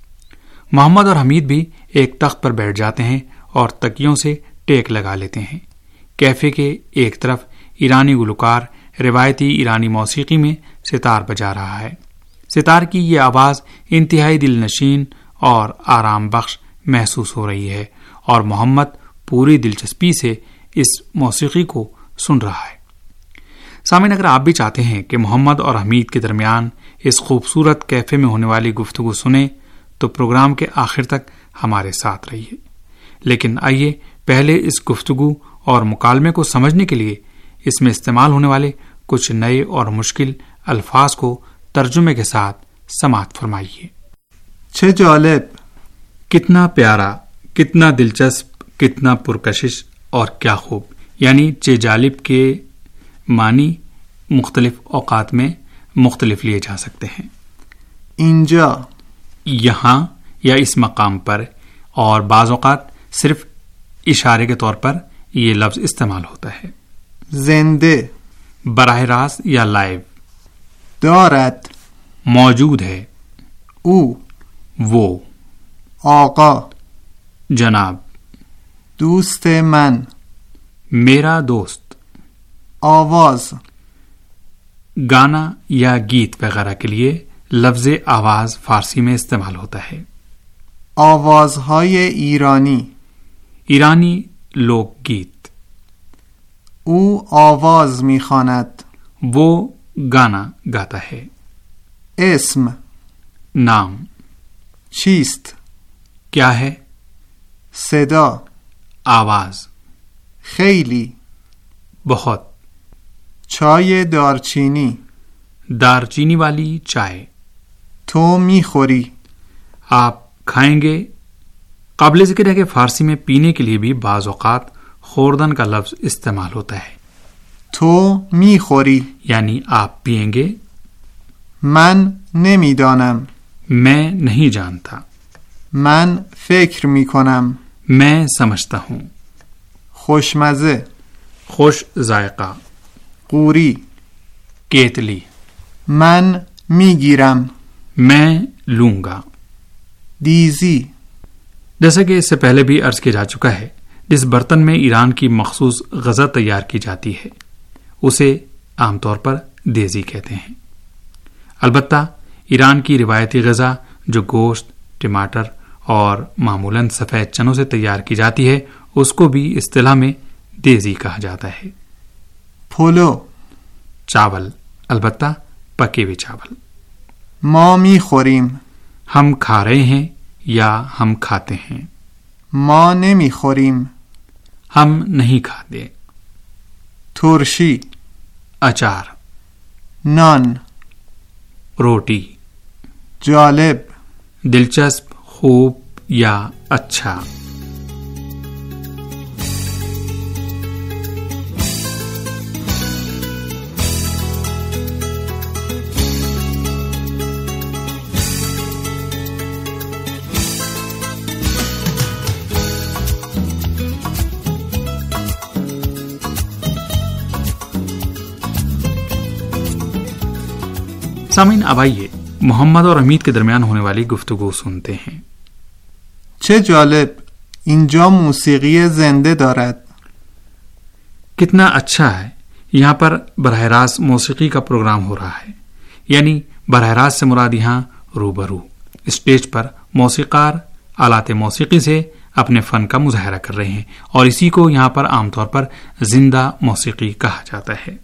محمد اور حمید بھی ایک تخت پر بیٹھ جاتے ہیں اور تکیوں سے ٹیک لگا لیتے ہیں۔ کیفے کے ایک طرف ایرانی گلوکار روایتی ایرانی موسیقی میں ستار بجا رہا ہے۔ ستار کی یہ آواز انتہائی دل نشین اور آرام بخش محسوس ہو رہی ہے، اور محمد پوری دلچسپی سے اس موسیقی کو سن رہا ہے۔ سامعین، اگر آپ بھی چاہتے ہیں کہ محمد اور حمید کے درمیان اس خوبصورت کیفے میں ہونے والی گفتگو سنیں تو پروگرام کے آخر تک ہمارے ساتھ رہیے۔ لیکن آئیے پہلے اس گفتگو اور مکالمے کو سمجھنے کے لیے اس میں استعمال ہونے والے کچھ نئے اور مشکل الفاظ کو ترجمے کے ساتھ سماعت فرمائیے۔ چه جالب، کتنا پیارا، کتنا دلچسپ، کتنا پرکشش اور کیا خوب، یعنی چه جالب کے معنی مختلف اوقات میں مختلف لیے جا سکتے ہیں۔ اینجا، یہاں یا اس مقام پر، اور بعض اوقات صرف اشارے کے طور پر یہ لفظ استعمال ہوتا ہے۔ زنده، براہ راست یا لائیو۔ دارد، موجود ہے۔ او، وہ، آقا، جناب۔ دوست من، میرا دوست۔ آواز، گانا یا گیت وغیرہ کے لیے لفظ آواز فارسی میں استعمال ہوتا ہے۔ آوازهای ایرانی، ایرانی لوک گیت۔ او آواز میخواند، وہ گانا گاتا ہے۔ اسم، نام۔ چیست، کیا ہے؟ صدا، آواز۔ خیلی، بہت۔ چای دارچینی، دار چینی والی چائے۔ تو میخوری، آپ کھائیں گے۔ قابل ذکر ہے کہ فارسی میں پینے کے لیے بھی بعض اوقات خوردن کا لفظ استعمال ہوتا ہے۔ تو میخوری، یعنی آپ پیئیں گے۔ من نمیدانم، میں نہیں جانتا۔ من فکر میکنم، میں سمجھتا ہوں۔ خوشمزه، خوش ذائقہ۔ قوری، کیتلی۔ من میگیرم، میں لوں گا۔ دیزی، جیسا کہ اس سے پہلے بھی عرض کیا جا چکا ہے، جس برتن میں ایران کی مخصوص غذا تیار کی جاتی ہے اسے عام طور پر دیزی کہتے ہیں۔ البتہ ایران کی روایتی غذا جو گوشت، ٹماٹر اور معمولاً سفید چنوں سے تیار کی جاتی ہے اس کو بھی اصطلاح میں دیزی کہا جاتا ہے۔ پولو، چاول، البتہ پکے ہوئے چاول۔ ما میخوریم، ہم کھا رہے ہیں یا ہم کھاتے ہیں۔ ما نمیخوریم، ہم نہیں کھاتے۔ ترشی، اچار۔ نان، روٹی. جالب. دلچسپ، خوب یا اچھا. سامعین، اب آئیے محمد اور حمید کے درمیان ہونے والی گفتگو سنتے ہیں. چه جالب، اینجا موسیقی زنده دارد. کتنا اچھا ہے، یہاں پر براہ راست موسیقی کا پروگرام ہو رہا ہے. یعنی براہ راست سے مراد یہاں روبرو اسٹیج پر موسیقار آلات موسیقی سے اپنے فن کا مظاہرہ کر رہے ہیں، اور اسی کو یہاں پر عام طور پر زندہ موسیقی کہا جاتا ہے.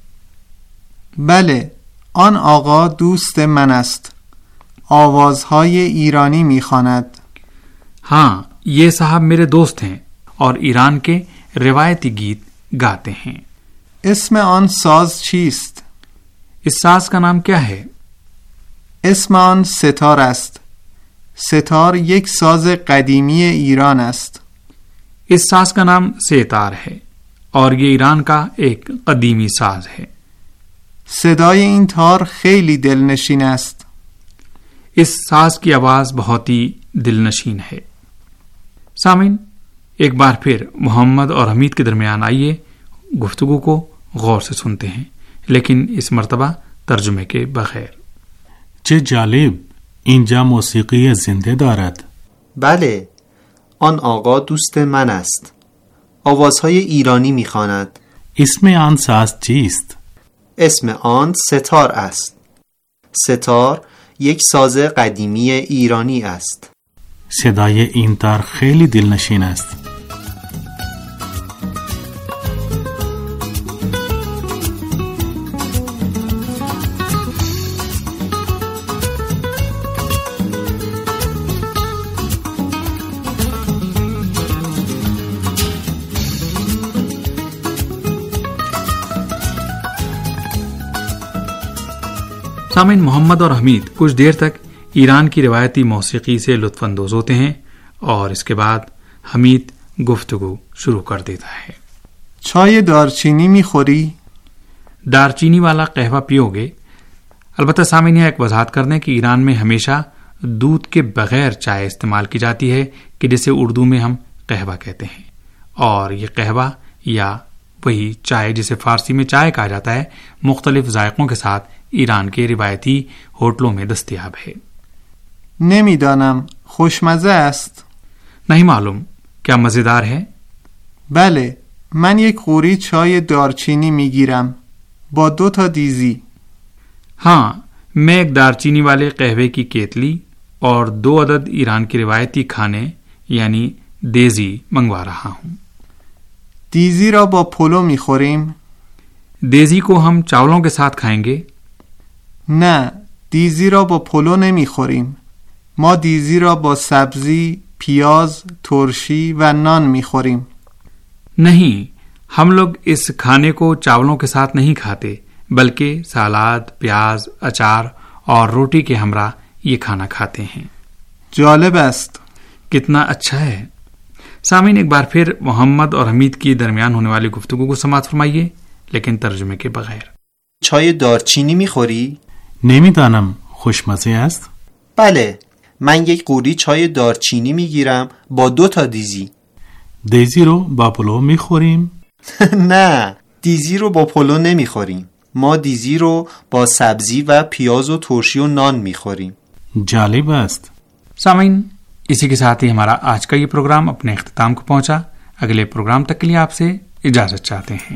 بله، آن آقا دوست من است. آوازهای ایرانی میخواند. ہاں، یہ صاحب میرے دوست ہیں اور ایران کے روایتی گیت گاتے ہیں. اسم آن ساز چیست؟ اس ساز کا نام کیا ہے؟ اسم آن ستار است. ستار یک ساز قدیمی ایران است. اس ساز کا نام سیتار ہے اور یہ ایران کا ایک قدیمی ساز ہے. صدای این تار خیلی دلنشین است. اس ساز کی آواز بہت ہی دلنشین ہے. سامعین، ایک بار پھر محمد اور حمید کے درمیان آئیے گفتگو کو غور سے سنتے ہیں، لیکن اس مرتبہ ترجمے کے بغیر. چه جالب، اینجا موسیقی زنده دارد. بله، آن آقا دوست من است. آوازهای ایرانی میخواند. اسم آن ساز چیست؟ اسم آن ستار است. ستار یک ساز قدیمی ایرانی است. صدای این تار خیلی دلنشین است. سامعین، محمد اور حمید کچھ دیر تک ایران کی روایتی موسیقی سے لطف اندوز ہوتے ہیں اور اس کے بعد حمید گفتگو شروع کر دیتا ہے. چای دارچینی میخوری؟ دارچینی والا قہوہ پیو گے؟ البتہ سامعین، یہ ایک وضاحت کر دیں کہ ایران میں ہمیشہ دودھ کے بغیر چائے استعمال کی جاتی ہے کہ جسے اردو میں ہم قہوہ کہتے ہیں، اور یہ قہوہ یا وہی چائے جسے فارسی میں چائے کہا جاتا ہے مختلف ذائقوں کے ساتھ ایران کے روایتی ہوٹلوں میں دستیاب ہے. نمیدانم، خوشمزه است. نہیں معلوم، کیا مزیدار ہے؟ بله، من یک قوری چای دارچینی میگیرم با دو تا دیزی. ہاں، میں ایک دارچینی والے قہوے کی کیتلی اور دو عدد ایران کے روایتی کھانے یعنی دیزی منگوا رہا ہوں. دیزی را با پلو میخوریم؟ دیزی کو ہم چاولوں کے ساتھ کھائیں گے؟ نه، دیزی را با پلو نمیخوریم. ما دیزی را با سبزی، پیاز، ترشی و نان میخوریم. نہیں، ہم لوگ اس کھانے کو چاولوں کے ساتھ نہیں کھاتے، بلکہ سالاد، پیاز، اچار اور روٹی کے ہمراہ یہ کھانا کھاتے ہیں. جالب است. کتنا اچھا ہے. سامعین، ایک بار پھر محمد اور حمید کی درمیان ہونے والی گفتگو کو سماعت فرمائیے، لیکن ترجمے کے بغیر. چای دارچینی میخوری؟ نمیدانم، خوشمزه است. بله، من یک قوری چای دارچینی میگیرم با دو تا دیزی. دیزی رو با پلو میخوریم؟ نه، دیزی رو با پلو نمیخوریم. ما دیزی رو با سبزی و پیاز و ترشی و نان میخوریم. جالب است. سامعین، اسی کے ساتھ ہی ہمارا آج کا یہ پروگرام اپنے اختتام کو پہنچا. اگلے پروگرام تک کے لیے آپ سے اجازت چاہتے ہیں.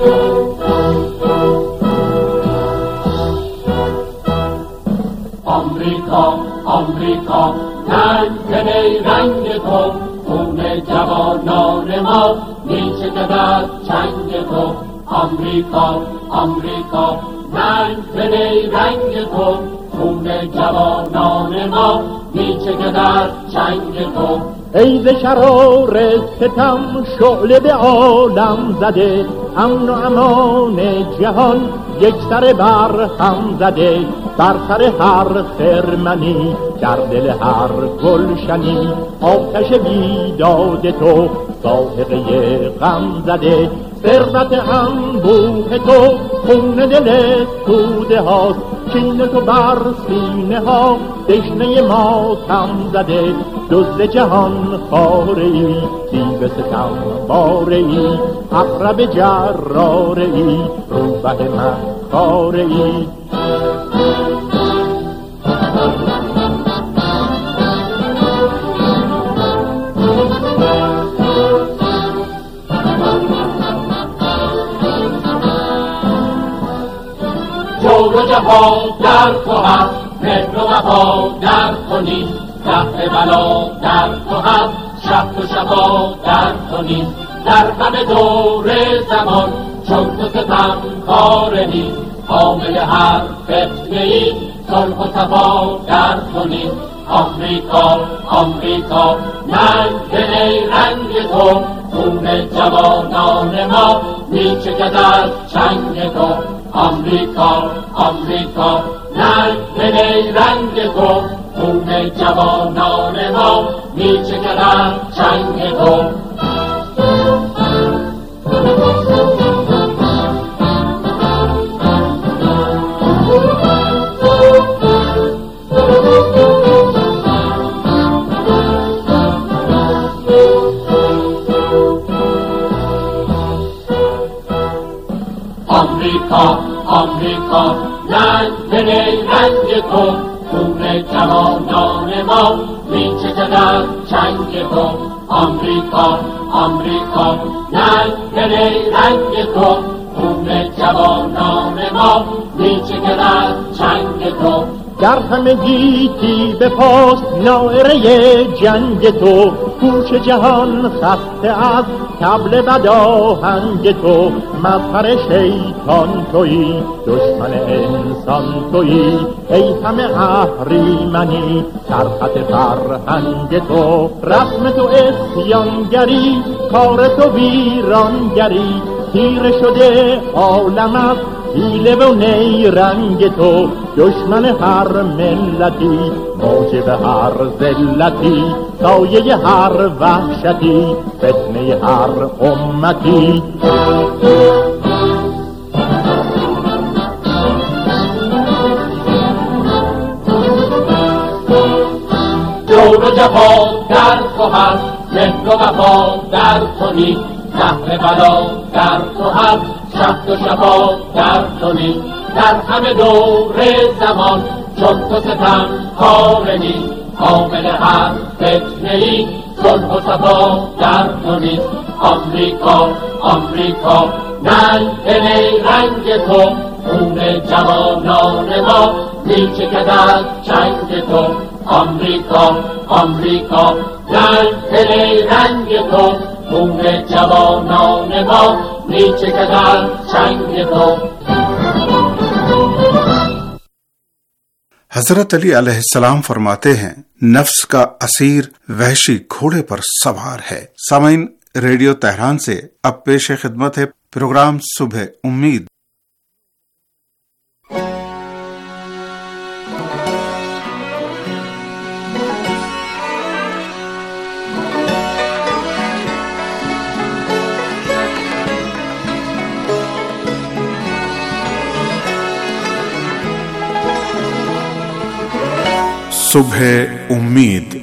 آمریکا آمریکا رنگ رنگ تو، خون جوانان ما میچکد از چنگ تو. آمریکا آمریکا رنگ رنگ تو، خون جوانان ما میچکد از چنگ تو. ای ز شرار ستم شعله به عالم زده، امن و امان جهان یک سر بر هم زده. بر سر هر خرمنی، در دل هر گلشنی، آتش بیداد تو ساحقه غم زده. ثروت انبوه تو خون دل توده هاست، کین تو بر سینه ها دشنه ماتم زده. دزد جهان خاره ای، دیو ستم باره ای، عقرب جراره ای، روبه مکاره ای. جور و جفا در تو هست، مهر و وفا در تو نیست. دفع بلا در تو هست، شب و شفا در تو نیست. در همه دور زمان چون تو ستم کار نیست. حامل هر فتنه ای، صلح و صفا در تو نیست. آمریکا آمریکا ننگ رنگ تو، خون جوانان ما میچکد از چنگ تو. آمریکا آمریکا ننگ رنگ تو، خون جوانان ما میچکد از چنگ تو. آمریکا آمریکا رنگ رنگ تو، خون جوانان ما میچکد از چنگ تو. آمریکا آمریکا رنگ رنگ تو، خون جوانان ما میچکد از چنگ تو. در همه گیتی به پاس ناعره جنگ تو، گوش جهان خسته از طبل بداهنگ تو. مظهر شیطان تویی، دشمن انسان تویی، ای همه اهریمنی در خط فرهنگ تو. رسم تو اسیانگری، کار تو ویرانگری، تیره شده عالم از حیله و نیرنگ تو. دشمن هر ملتی، موجب هر ذلتی، سایه هر وحشتی، فتنه هر امتی. جور و جفا در تو هست، مهر و وفا در تو نیست. زهر بلا در تو هست، شهد و شفا در تو نیست. در همه دور زمان چون تو ستم کار نیست. حامل هر فتنه ای، صلح و صفا در تو نیست. آمریکا آمریکا ننگ رنگ تو، خون جوانان ما میچکد از چنگ تو. آمریکا آمریکا ننگ رنگ تو، خون جوانان ما میچکد از چنگ تو. हजरत अली अलैहिस्सलाम फरमाते हैं, नफ्स का असीर वहशी घोड़े पर सवार है। सामीन, रेडियो तेहरान से अब पेश खिदमत है प्रोग्राम सुबह उम्मीद। सुबह उम्मीद।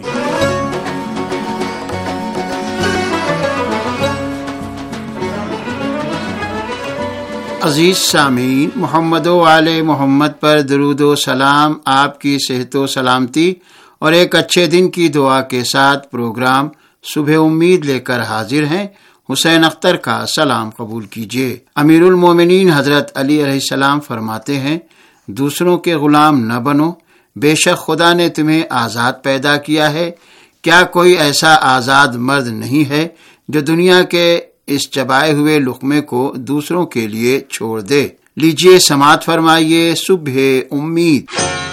अजीज सामीन, मोहम्मद व आले मोहम्मद पर दरूद व सलाम, आपकी सेहत व सलामती और एक अच्छे दिन की दुआ के साथ प्रोग्राम सुबह उम्मीद लेकर हाजिर हैं। حسین اختر کا سلام قبول کیجیے۔ امیر المومنین حضرت علی علیہ السلام فرماتے ہیں، دوسروں کے غلام نہ بنو، بے شک خدا نے تمہیں آزاد پیدا کیا ہے۔ کیا کوئی ایسا آزاد مرد نہیں ہے جو دنیا کے اس چبائے ہوئے لقمے کو دوسروں کے لیے چھوڑ دے؟ لیجیے سماعت فرمائیے صبح امید۔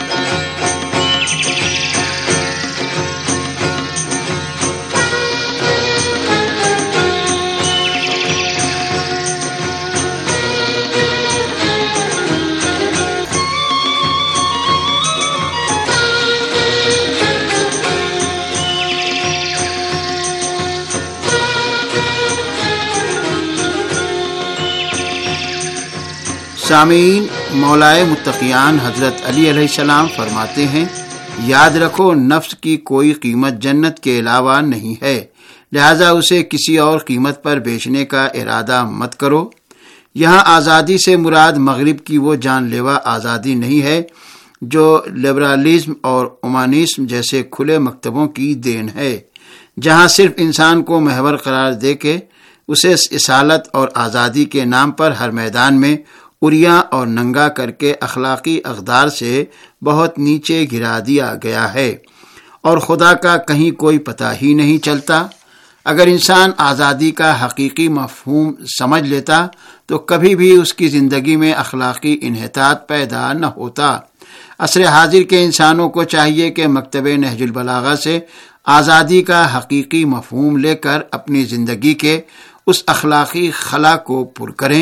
سامعین، مولائے متقیان حضرت علی علیہ السلام فرماتے ہیں، یاد رکھو نفس کی کوئی قیمت جنت کے علاوہ نہیں ہے، لہذا اسے کسی اور قیمت پر بیچنے کا ارادہ مت کرو۔ یہاں آزادی سے مراد مغرب کی وہ جان لیوا آزادی نہیں ہے جو لبرالزم اور اومانسم جیسے کھلے مکتبوں کی دین ہے، جہاں صرف انسان کو محور قرار دے کے اسے اصالت اور آزادی کے نام پر ہر میدان میں اریاں اور ننگا کر کے اخلاقی اقدار سے بہت نیچے گرا دیا گیا ہے، اور خدا کا کہیں کوئی پتہ ہی نہیں چلتا۔ اگر انسان آزادی کا حقیقی مفہوم سمجھ لیتا تو کبھی بھی اس کی زندگی میں اخلاقی انحطاط پیدا نہ ہوتا۔ عصر حاضر کے انسانوں کو چاہیے کہ مکتب نہج البلاغہ سے آزادی کا حقیقی مفہوم لے کر اپنی زندگی کے اس اخلاقی خلا کو پر کریں۔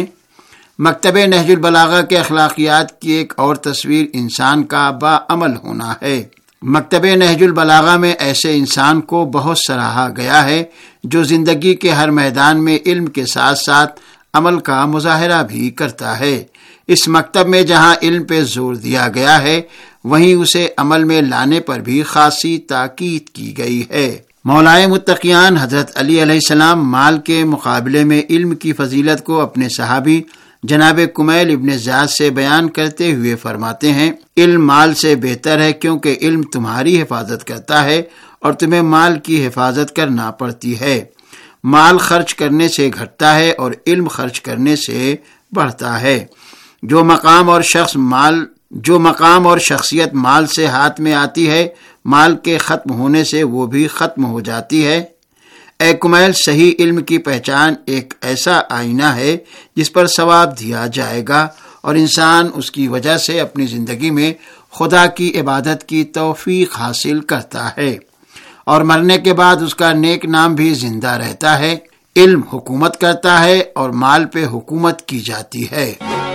مکتب نہج البلاغہ کے اخلاقیات کی ایک اور تصویر انسان کا باعمل ہونا ہے۔ مکتب نہج البلاغہ میں ایسے انسان کو بہت سراہا گیا ہے جو زندگی کے ہر میدان میں علم کے ساتھ ساتھ عمل کا مظاہرہ بھی کرتا ہے۔ اس مکتب میں جہاں علم پہ زور دیا گیا ہے، وہیں اسے عمل میں لانے پر بھی خاصی تاکید کی گئی ہے۔ مولائے متقیان حضرت علی علیہ السلام مال کے مقابلے میں علم کی فضیلت کو اپنے صحابی جناب کمیل ابن زیاد سے بیان کرتے ہوئے فرماتے ہیں، علم مال سے بہتر ہے کیونکہ علم تمہاری حفاظت کرتا ہے اور تمہیں مال کی حفاظت کرنا پڑتی ہے۔ مال خرچ کرنے سے گھٹتا ہے اور علم خرچ کرنے سے بڑھتا ہے۔ جو مقام اور شخص مال جو مقام اور شخصیت مال سے ہاتھ میں آتی ہے، مال کے ختم ہونے سے وہ بھی ختم ہو جاتی ہے۔ اے کمیل، صحیح علم کی پہچان ایک ایسا آئینہ ہے جس پر ثواب دیا جائے گا، اور انسان اس کی وجہ سے اپنی زندگی میں خدا کی عبادت کی توفیق حاصل کرتا ہے، اور مرنے کے بعد اس کا نیک نام بھی زندہ رہتا ہے۔ علم حکومت کرتا ہے اور مال پہ حکومت کی جاتی ہے۔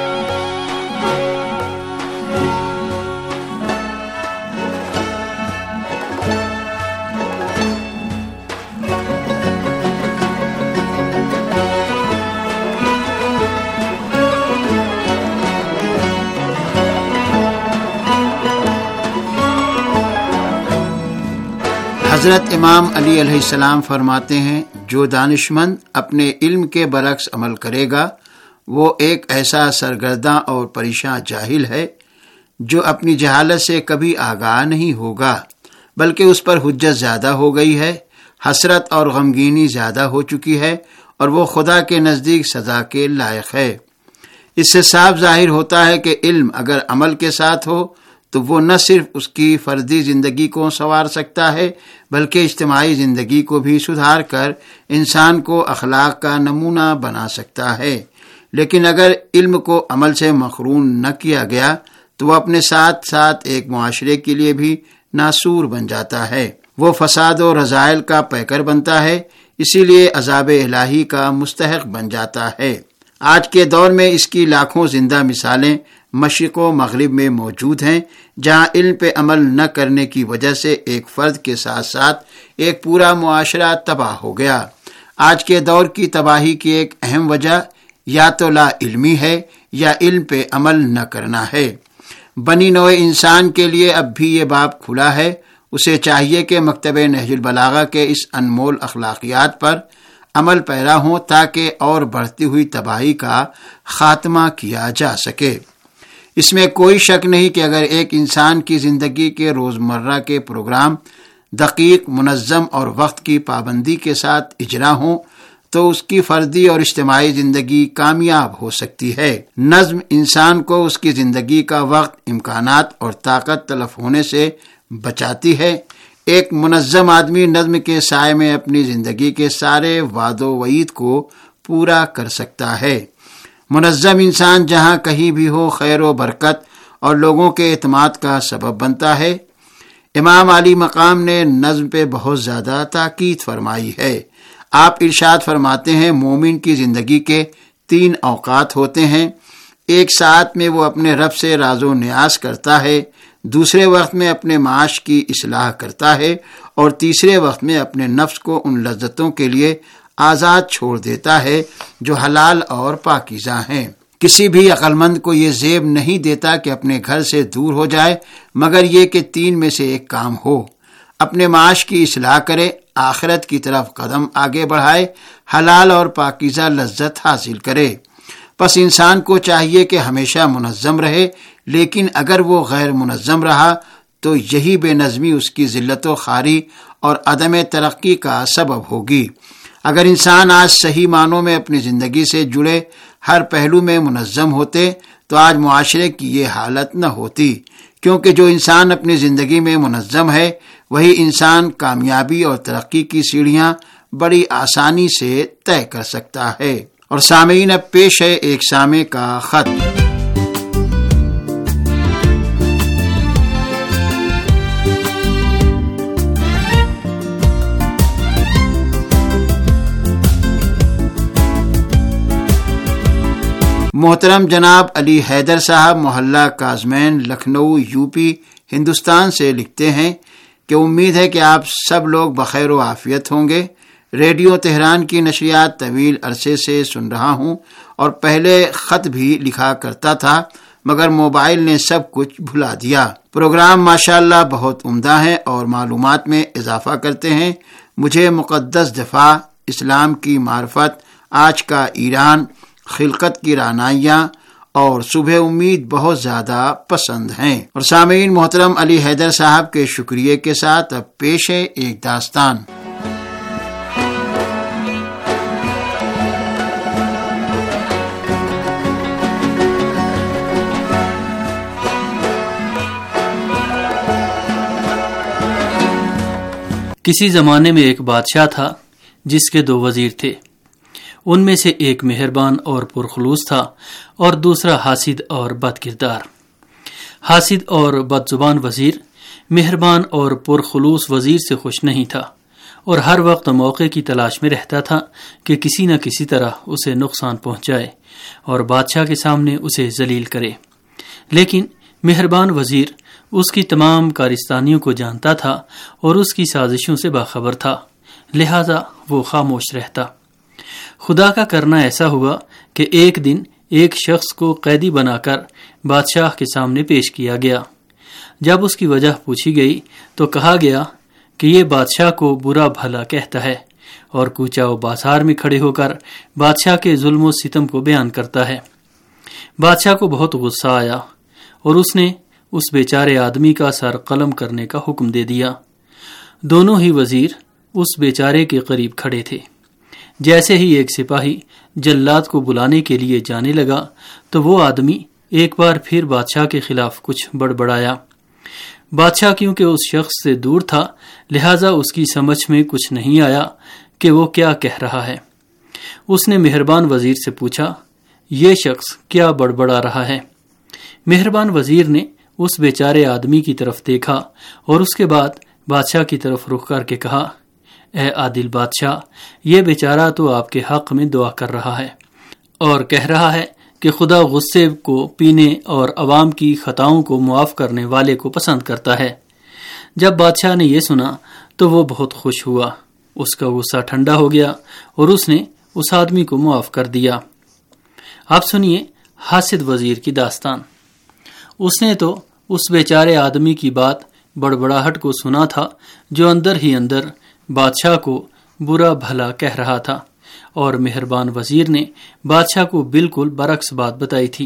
حضرت امام علی علیہ السلام فرماتے ہیں، جو دانشمند اپنے علم کے برعکس عمل کرے گا وہ ایک ایسا سرگرداں اور پریشاں جاہل ہے جو اپنی جہالت سے کبھی آگاہ نہیں ہوگا، بلکہ اس پر حجت زیادہ ہو گئی ہے، حسرت اور غمگینی زیادہ ہو چکی ہے، اور وہ خدا کے نزدیک سزا کے لائق ہے۔ اس سے صاف ظاہر ہوتا ہے کہ علم اگر عمل کے ساتھ ہو تو وہ نہ صرف اس کی فردی زندگی کو سنوار سکتا ہے بلکہ اجتماعی زندگی کو بھی سدھار کر انسان کو اخلاق کا نمونہ بنا سکتا ہے۔ لیکن اگر علم کو عمل سے مقرون نہ کیا گیا تو وہ اپنے ساتھ ساتھ ایک معاشرے کے لیے بھی ناسور بن جاتا ہے، وہ فساد و رذائل کا پیکر بنتا ہے، اسی لیے عذاب الہی کا مستحق بن جاتا ہے۔ آج کے دور میں اس کی لاکھوں زندہ مثالیں مشرق و مغرب میں موجود ہیں، جہاں علم پہ عمل نہ کرنے کی وجہ سے ایک فرد کے ساتھ ساتھ ایک پورا معاشرہ تباہ ہو گیا۔ آج کے دور کی تباہی کی ایک اہم وجہ یا تو لا علمی ہے یا علم پہ عمل نہ کرنا ہے۔ بنی نوع انسان کے لیے اب بھی یہ باب کھلا ہے، اسے چاہیے کہ مکتب نہج البلاغہ کے اس انمول اخلاقیات پر عمل پیرا ہوں تاکہ اور بڑھتی ہوئی تباہی کا خاتمہ کیا جا سکے۔ اس میں کوئی شک نہیں کہ اگر ایک انسان کی زندگی کے روزمرہ کے پروگرام دقیق، منظم اور وقت کی پابندی کے ساتھ اجرا ہوں تو اس کی فردی اور اجتماعی زندگی کامیاب ہو سکتی ہے۔ نظم انسان کو اس کی زندگی کا وقت، امکانات اور طاقت تلف ہونے سے بچاتی ہے۔ ایک منظم آدمی نظم کے سائے میں اپنی زندگی کے سارے وعد و وعید کو پورا کر سکتا ہے۔ منظم انسان جہاں کہیں بھی ہو خیر و برکت اور لوگوں کے اعتماد کا سبب بنتا ہے۔ امام علی مقام نے نظم پہ بہت زیادہ تاکید فرمائی ہے۔ آپ ارشاد فرماتے ہیں، مومن کی زندگی کے تین اوقات ہوتے ہیں۔ ایک ساعت میں وہ اپنے رب سے راز و نیاز کرتا ہے، دوسرے وقت میں اپنے معاش کی اصلاح کرتا ہے، اور تیسرے وقت میں اپنے نفس کو ان لذتوں کے لیے آزاد چھوڑ دیتا ہے جو حلال اور پاکیزہ ہیں۔ کسی بھی عقل مند کو یہ زیب نہیں دیتا کہ اپنے گھر سے دور ہو جائے، مگر یہ کہ تین میں سے ایک کام ہو، اپنے معاش کی اصلاح کرے، آخرت کی طرف قدم آگے بڑھائے، حلال اور پاکیزہ لذت حاصل کرے۔ پس انسان کو چاہیے کہ ہمیشہ منظم رہے، لیکن اگر وہ غیر منظم رہا تو یہی بے نظمی اس کی ذلت و خواری اور عدم ترقی کا سبب ہوگی۔ اگر انسان آج صحیح معنوں میں اپنی زندگی سے جڑے ہر پہلو میں منظم ہوتے تو آج معاشرے کی یہ حالت نہ ہوتی، کیونکہ جو انسان اپنی زندگی میں منظم ہے وہی انسان کامیابی اور ترقی کی سیڑھیاں بڑی آسانی سے طے کر سکتا ہے۔ اور سامعین، اب پیش ہے ایک سامع کا خط۔ محترم جناب علی حیدر صاحب، محلہ کاظمین، لکھنؤ، یو پی، ہندوستان سے لکھتے ہیں کہ امید ہے کہ آپ سب لوگ بخیر و عافیت ہوں گے۔ ریڈیو تہران کی نشریات طویل عرصے سے سن رہا ہوں اور پہلے خط بھی لکھا کرتا تھا، مگر موبائل نے سب کچھ بھلا دیا۔ پروگرام ماشاءاللہ بہت عمدہ ہیں اور معلومات میں اضافہ کرتے ہیں۔ مجھے مقدس دفاع، اسلام کی معرفت، آج کا ایران، خلقت کی رعنائیاں اور صبح امید بہت زیادہ پسند ہیں۔ اور سامعین، محترم علی حیدر صاحب کے شکریہ کے ساتھ اب پیش ہے ایک داستان۔ کسی زمانے میں ایک بادشاہ تھا جس کے دو وزیر تھے۔ ان میں سے ایک مہربان اور پرخلوص تھا اور دوسرا حاسد اور بد کردار۔ حاسد اور بد زبان وزیر مہربان اور پرخلوص وزیر سے خوش نہیں تھا اور ہر وقت موقع کی تلاش میں رہتا تھا کہ کسی نہ کسی طرح اسے نقصان پہنچائے اور بادشاہ کے سامنے اسے ذلیل کرے۔ لیکن مہربان وزیر اس کی تمام کارستانیوں کو جانتا تھا اور اس کی سازشوں سے باخبر تھا، لہذا وہ خاموش رہتا۔ خدا کا کرنا ایسا ہوا کہ ایک دن ایک شخص کو قیدی بنا کر بادشاہ کے سامنے پیش کیا گیا۔ جب اس کی وجہ پوچھی گئی تو کہا گیا کہ یہ بادشاہ کو برا بھلا کہتا ہے اور کوچہ و بازار میں کھڑے ہو کر بادشاہ کے ظلم و ستم کو بیان کرتا ہے۔ بادشاہ کو بہت غصہ آیا اور اس نے اس بیچارے آدمی کا سر قلم کرنے کا حکم دے دیا۔ دونوں ہی وزیر اس بیچارے کے قریب کھڑے تھے۔ جیسے ہی ایک سپاہی جلاد کو بلانے کے لیے جانے لگا تو وہ آدمی ایک بار پھر بادشاہ کے خلاف کچھ بڑبڑایا۔ بادشاہ کیونکہ اس شخص سے دور تھا لہذا اس کی سمجھ میں کچھ نہیں آیا کہ وہ کیا کہہ رہا ہے۔ اس نے مہربان وزیر سے پوچھا، یہ شخص کیا بڑبڑا رہا ہے؟ مہربان وزیر نے اس بیچارے آدمی کی طرف دیکھا اور اس کے بعد بادشاہ کی طرف رخ کر کے کہا، اے عادل بادشاہ، یہ بیچارہ تو آپ کے حق میں دعا کر رہا ہے اور کہہ رہا ہے کہ خدا غصے کو پینے اور عوام کی خطاؤں کو معاف کرنے والے کو پسند کرتا ہے۔ جب بادشاہ نے یہ سنا تو وہ بہت خوش ہوا، اس کا غصہ ٹھنڈا ہو گیا اور اس نے اس آدمی کو معاف کر دیا۔ آپ سنیے حاسد وزیر کی داستان۔ اس نے تو اس بیچارے آدمی کی بات بڑبڑاہٹ کو سنا تھا جو اندر ہی اندر بادشاہ کو برا بھلا کہہ رہا تھا، اور مہربان وزیر نے بادشاہ کو بالکل برعکس بات بتائی تھی۔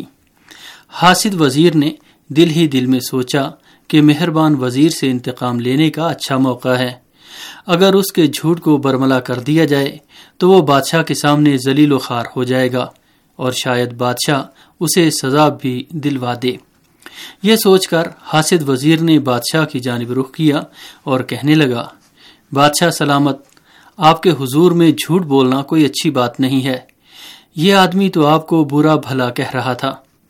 حاسد وزیر نے دل ہی دل میں سوچا کہ مہربان وزیر سے انتقام لینے کا اچھا موقع ہے، اگر اس کے جھوٹ کو برملا کر دیا جائے تو وہ بادشاہ کے سامنے ذلیل و خوار ہو جائے گا اور شاید بادشاہ اسے سزا بھی دلوا دے۔ یہ سوچ کر حاسد وزیر نے بادشاہ کی جانب رخ کیا اور کہنے لگا، بادشاہ سلامت، آپ کے حضور میں جھوٹ بولنا کوئی اچھی بات نہیں ہے۔ یہ آدمی تو آپ کو برا بھلا کہہ رہا تھا۔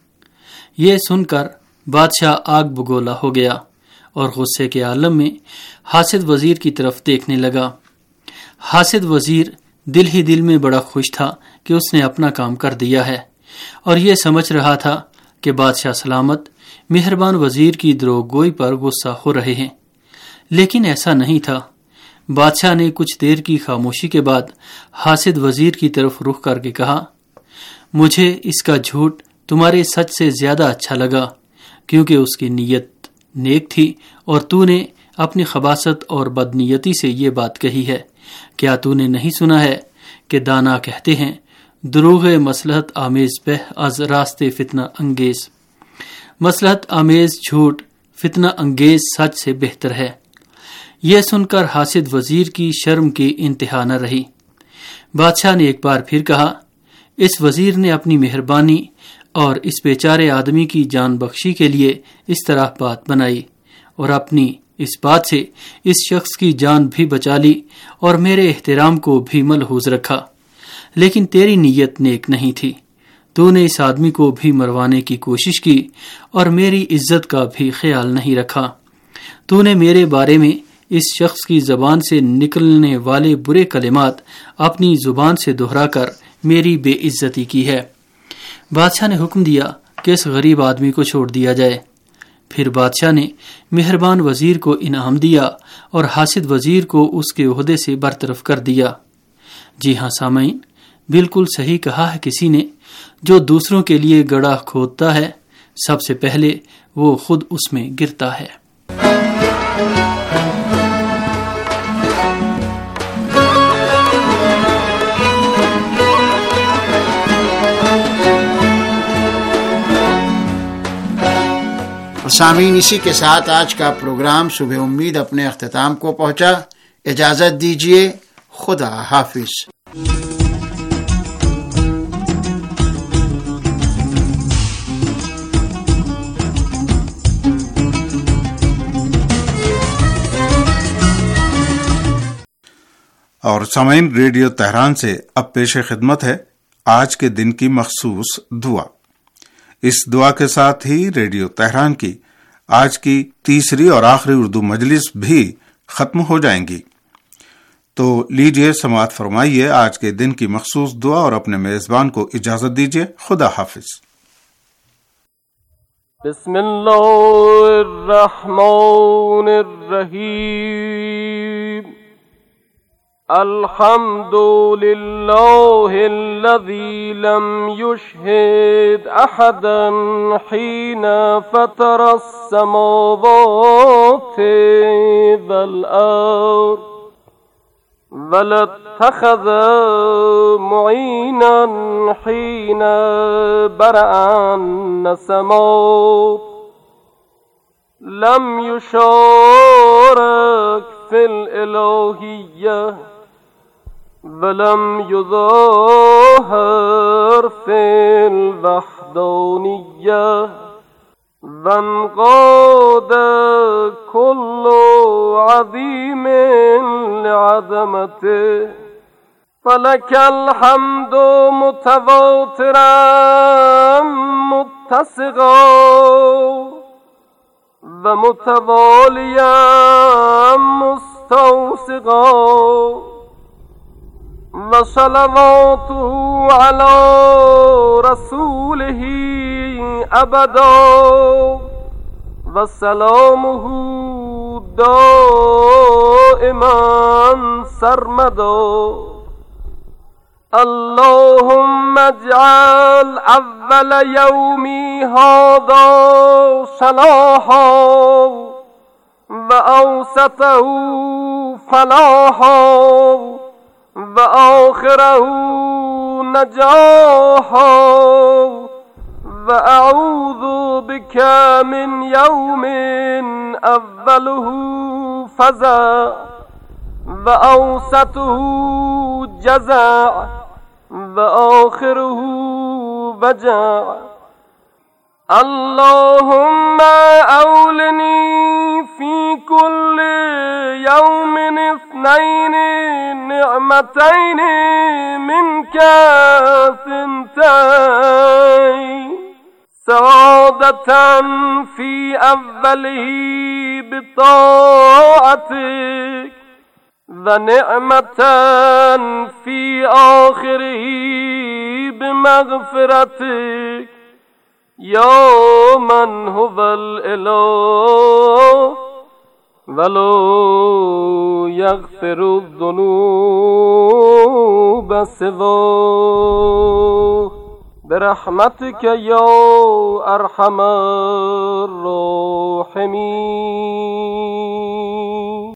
یہ سن کر بادشاہ آگ بگولا ہو گیا اور غصے کے عالم میں حاسد وزیر کی طرف دیکھنے لگا۔ حاسد وزیر دل ہی دل میں بڑا خوش تھا کہ اس نے اپنا کام کر دیا ہے، اور یہ سمجھ رہا تھا کہ بادشاہ سلامت مہربان وزیر کی دروغ گوئی پر غصہ ہو رہے ہیں، لیکن ایسا نہیں تھا۔ بادشاہ نے کچھ دیر کی خاموشی کے بعد حاسد وزیر کی طرف رخ کر کے کہا، مجھے اس کا جھوٹ تمہارے سچ سے زیادہ اچھا لگا، کیونکہ اس کی نیت نیک تھی اور تو نے اپنی خباثت اور بدنیتی سے یہ بات کہی ہے۔ کیا تو نے نہیں سنا ہے کہ دانا کہتے ہیں، دروغ مصلحت آمیز بہ از راستے فتنہ انگیز، مصلحت آمیز جھوٹ فتنہ انگیز سچ سے بہتر ہے۔ یہ سن کر حاسد وزیر کی شرم کی انتہا نہ رہی۔ بادشاہ نے ایک بار پھر کہا، اس وزیر نے اپنی مہربانی اور اس بیچارے آدمی کی جان بخشی کے لیے اس طرح بات بنائی، اور اپنی اس بات سے اس شخص کی جان بھی بچا لی اور میرے احترام کو بھی ملحوظ رکھا، لیکن تیری نیت نیک نہیں تھی۔ تو نے اس آدمی کو بھی مروانے کی کوشش کی اور میری عزت کا بھی خیال نہیں رکھا۔ تو نے میرے بارے میں اس شخص کی زبان سے نکلنے والے برے کلمات اپنی زبان سے دہرا کر میری بے عزتی کی ہے۔ بادشاہ نے حکم دیا کہ اس غریب آدمی کو چھوڑ دیا جائے۔ پھر بادشاہ نے مہربان وزیر کو انعام دیا اور حاسد وزیر کو اس کے عہدے سے برطرف کر دیا۔ جی ہاں سامعین، بالکل صحیح کہا ہے کسی نے، جو دوسروں کے لیے گڑھا کھودتا ہے سب سے پہلے وہ خود اس میں گرتا ہے۔ سامعین، اسی کے ساتھ آج کا پروگرام صبح امید اپنے اختتام کو پہنچا۔ اجازت دیجیے، خدا حافظ۔ اور سامعین، ریڈیو تہران سے اب پیش خدمت ہے آج کے دن کی مخصوص دعا۔ اس دعا کے ساتھ ہی ریڈیو تہران کی آج کی تیسری اور آخری اردو مجلس بھی ختم ہو جائیں گی، تو لیجئے سماعت فرمائیے آج کے دن کی مخصوص دعا اور اپنے میزبان کو اجازت دیجیے۔ خدا حافظ۔ بسم اللہ الرحمن الرحیم، الحمد للہ الذی لم یشہد احدا حین فطر السماوات والارض ولا اتخذ معینا حین برأ السماوات، لم یشارک فی الالوہیہ ولم يظاهر في الوحدانية، وانقاد كل عظيم لعظمته، فلك الحمد متواترا متسقا ومتواليا مستوسقا، وصلواته على رسوله أبدا، وسلامه دائما سرمدا۔ اللهم اجعل أول يومي هذا صلاحا وأوسطه فلاحا وآخره نجاحا، وأعوذ بك من يوم أوله فزع و اوسطه جزع و آخره وجع. اللهم اولنی فی کل یوم اثنین نعمتین منک ثنتین سعادة فی اوله بطاعتک و نعمة فی آخره بمغفرتک یا من هو الاله ولو یغفر الذنوب سواه برحمتك یا ارحم الراحمین.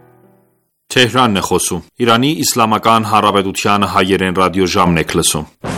Թեհրան է խոսում։ Իրանի Իսլամական Հանրապետության հայերեն ռադիոժամն եք լսում։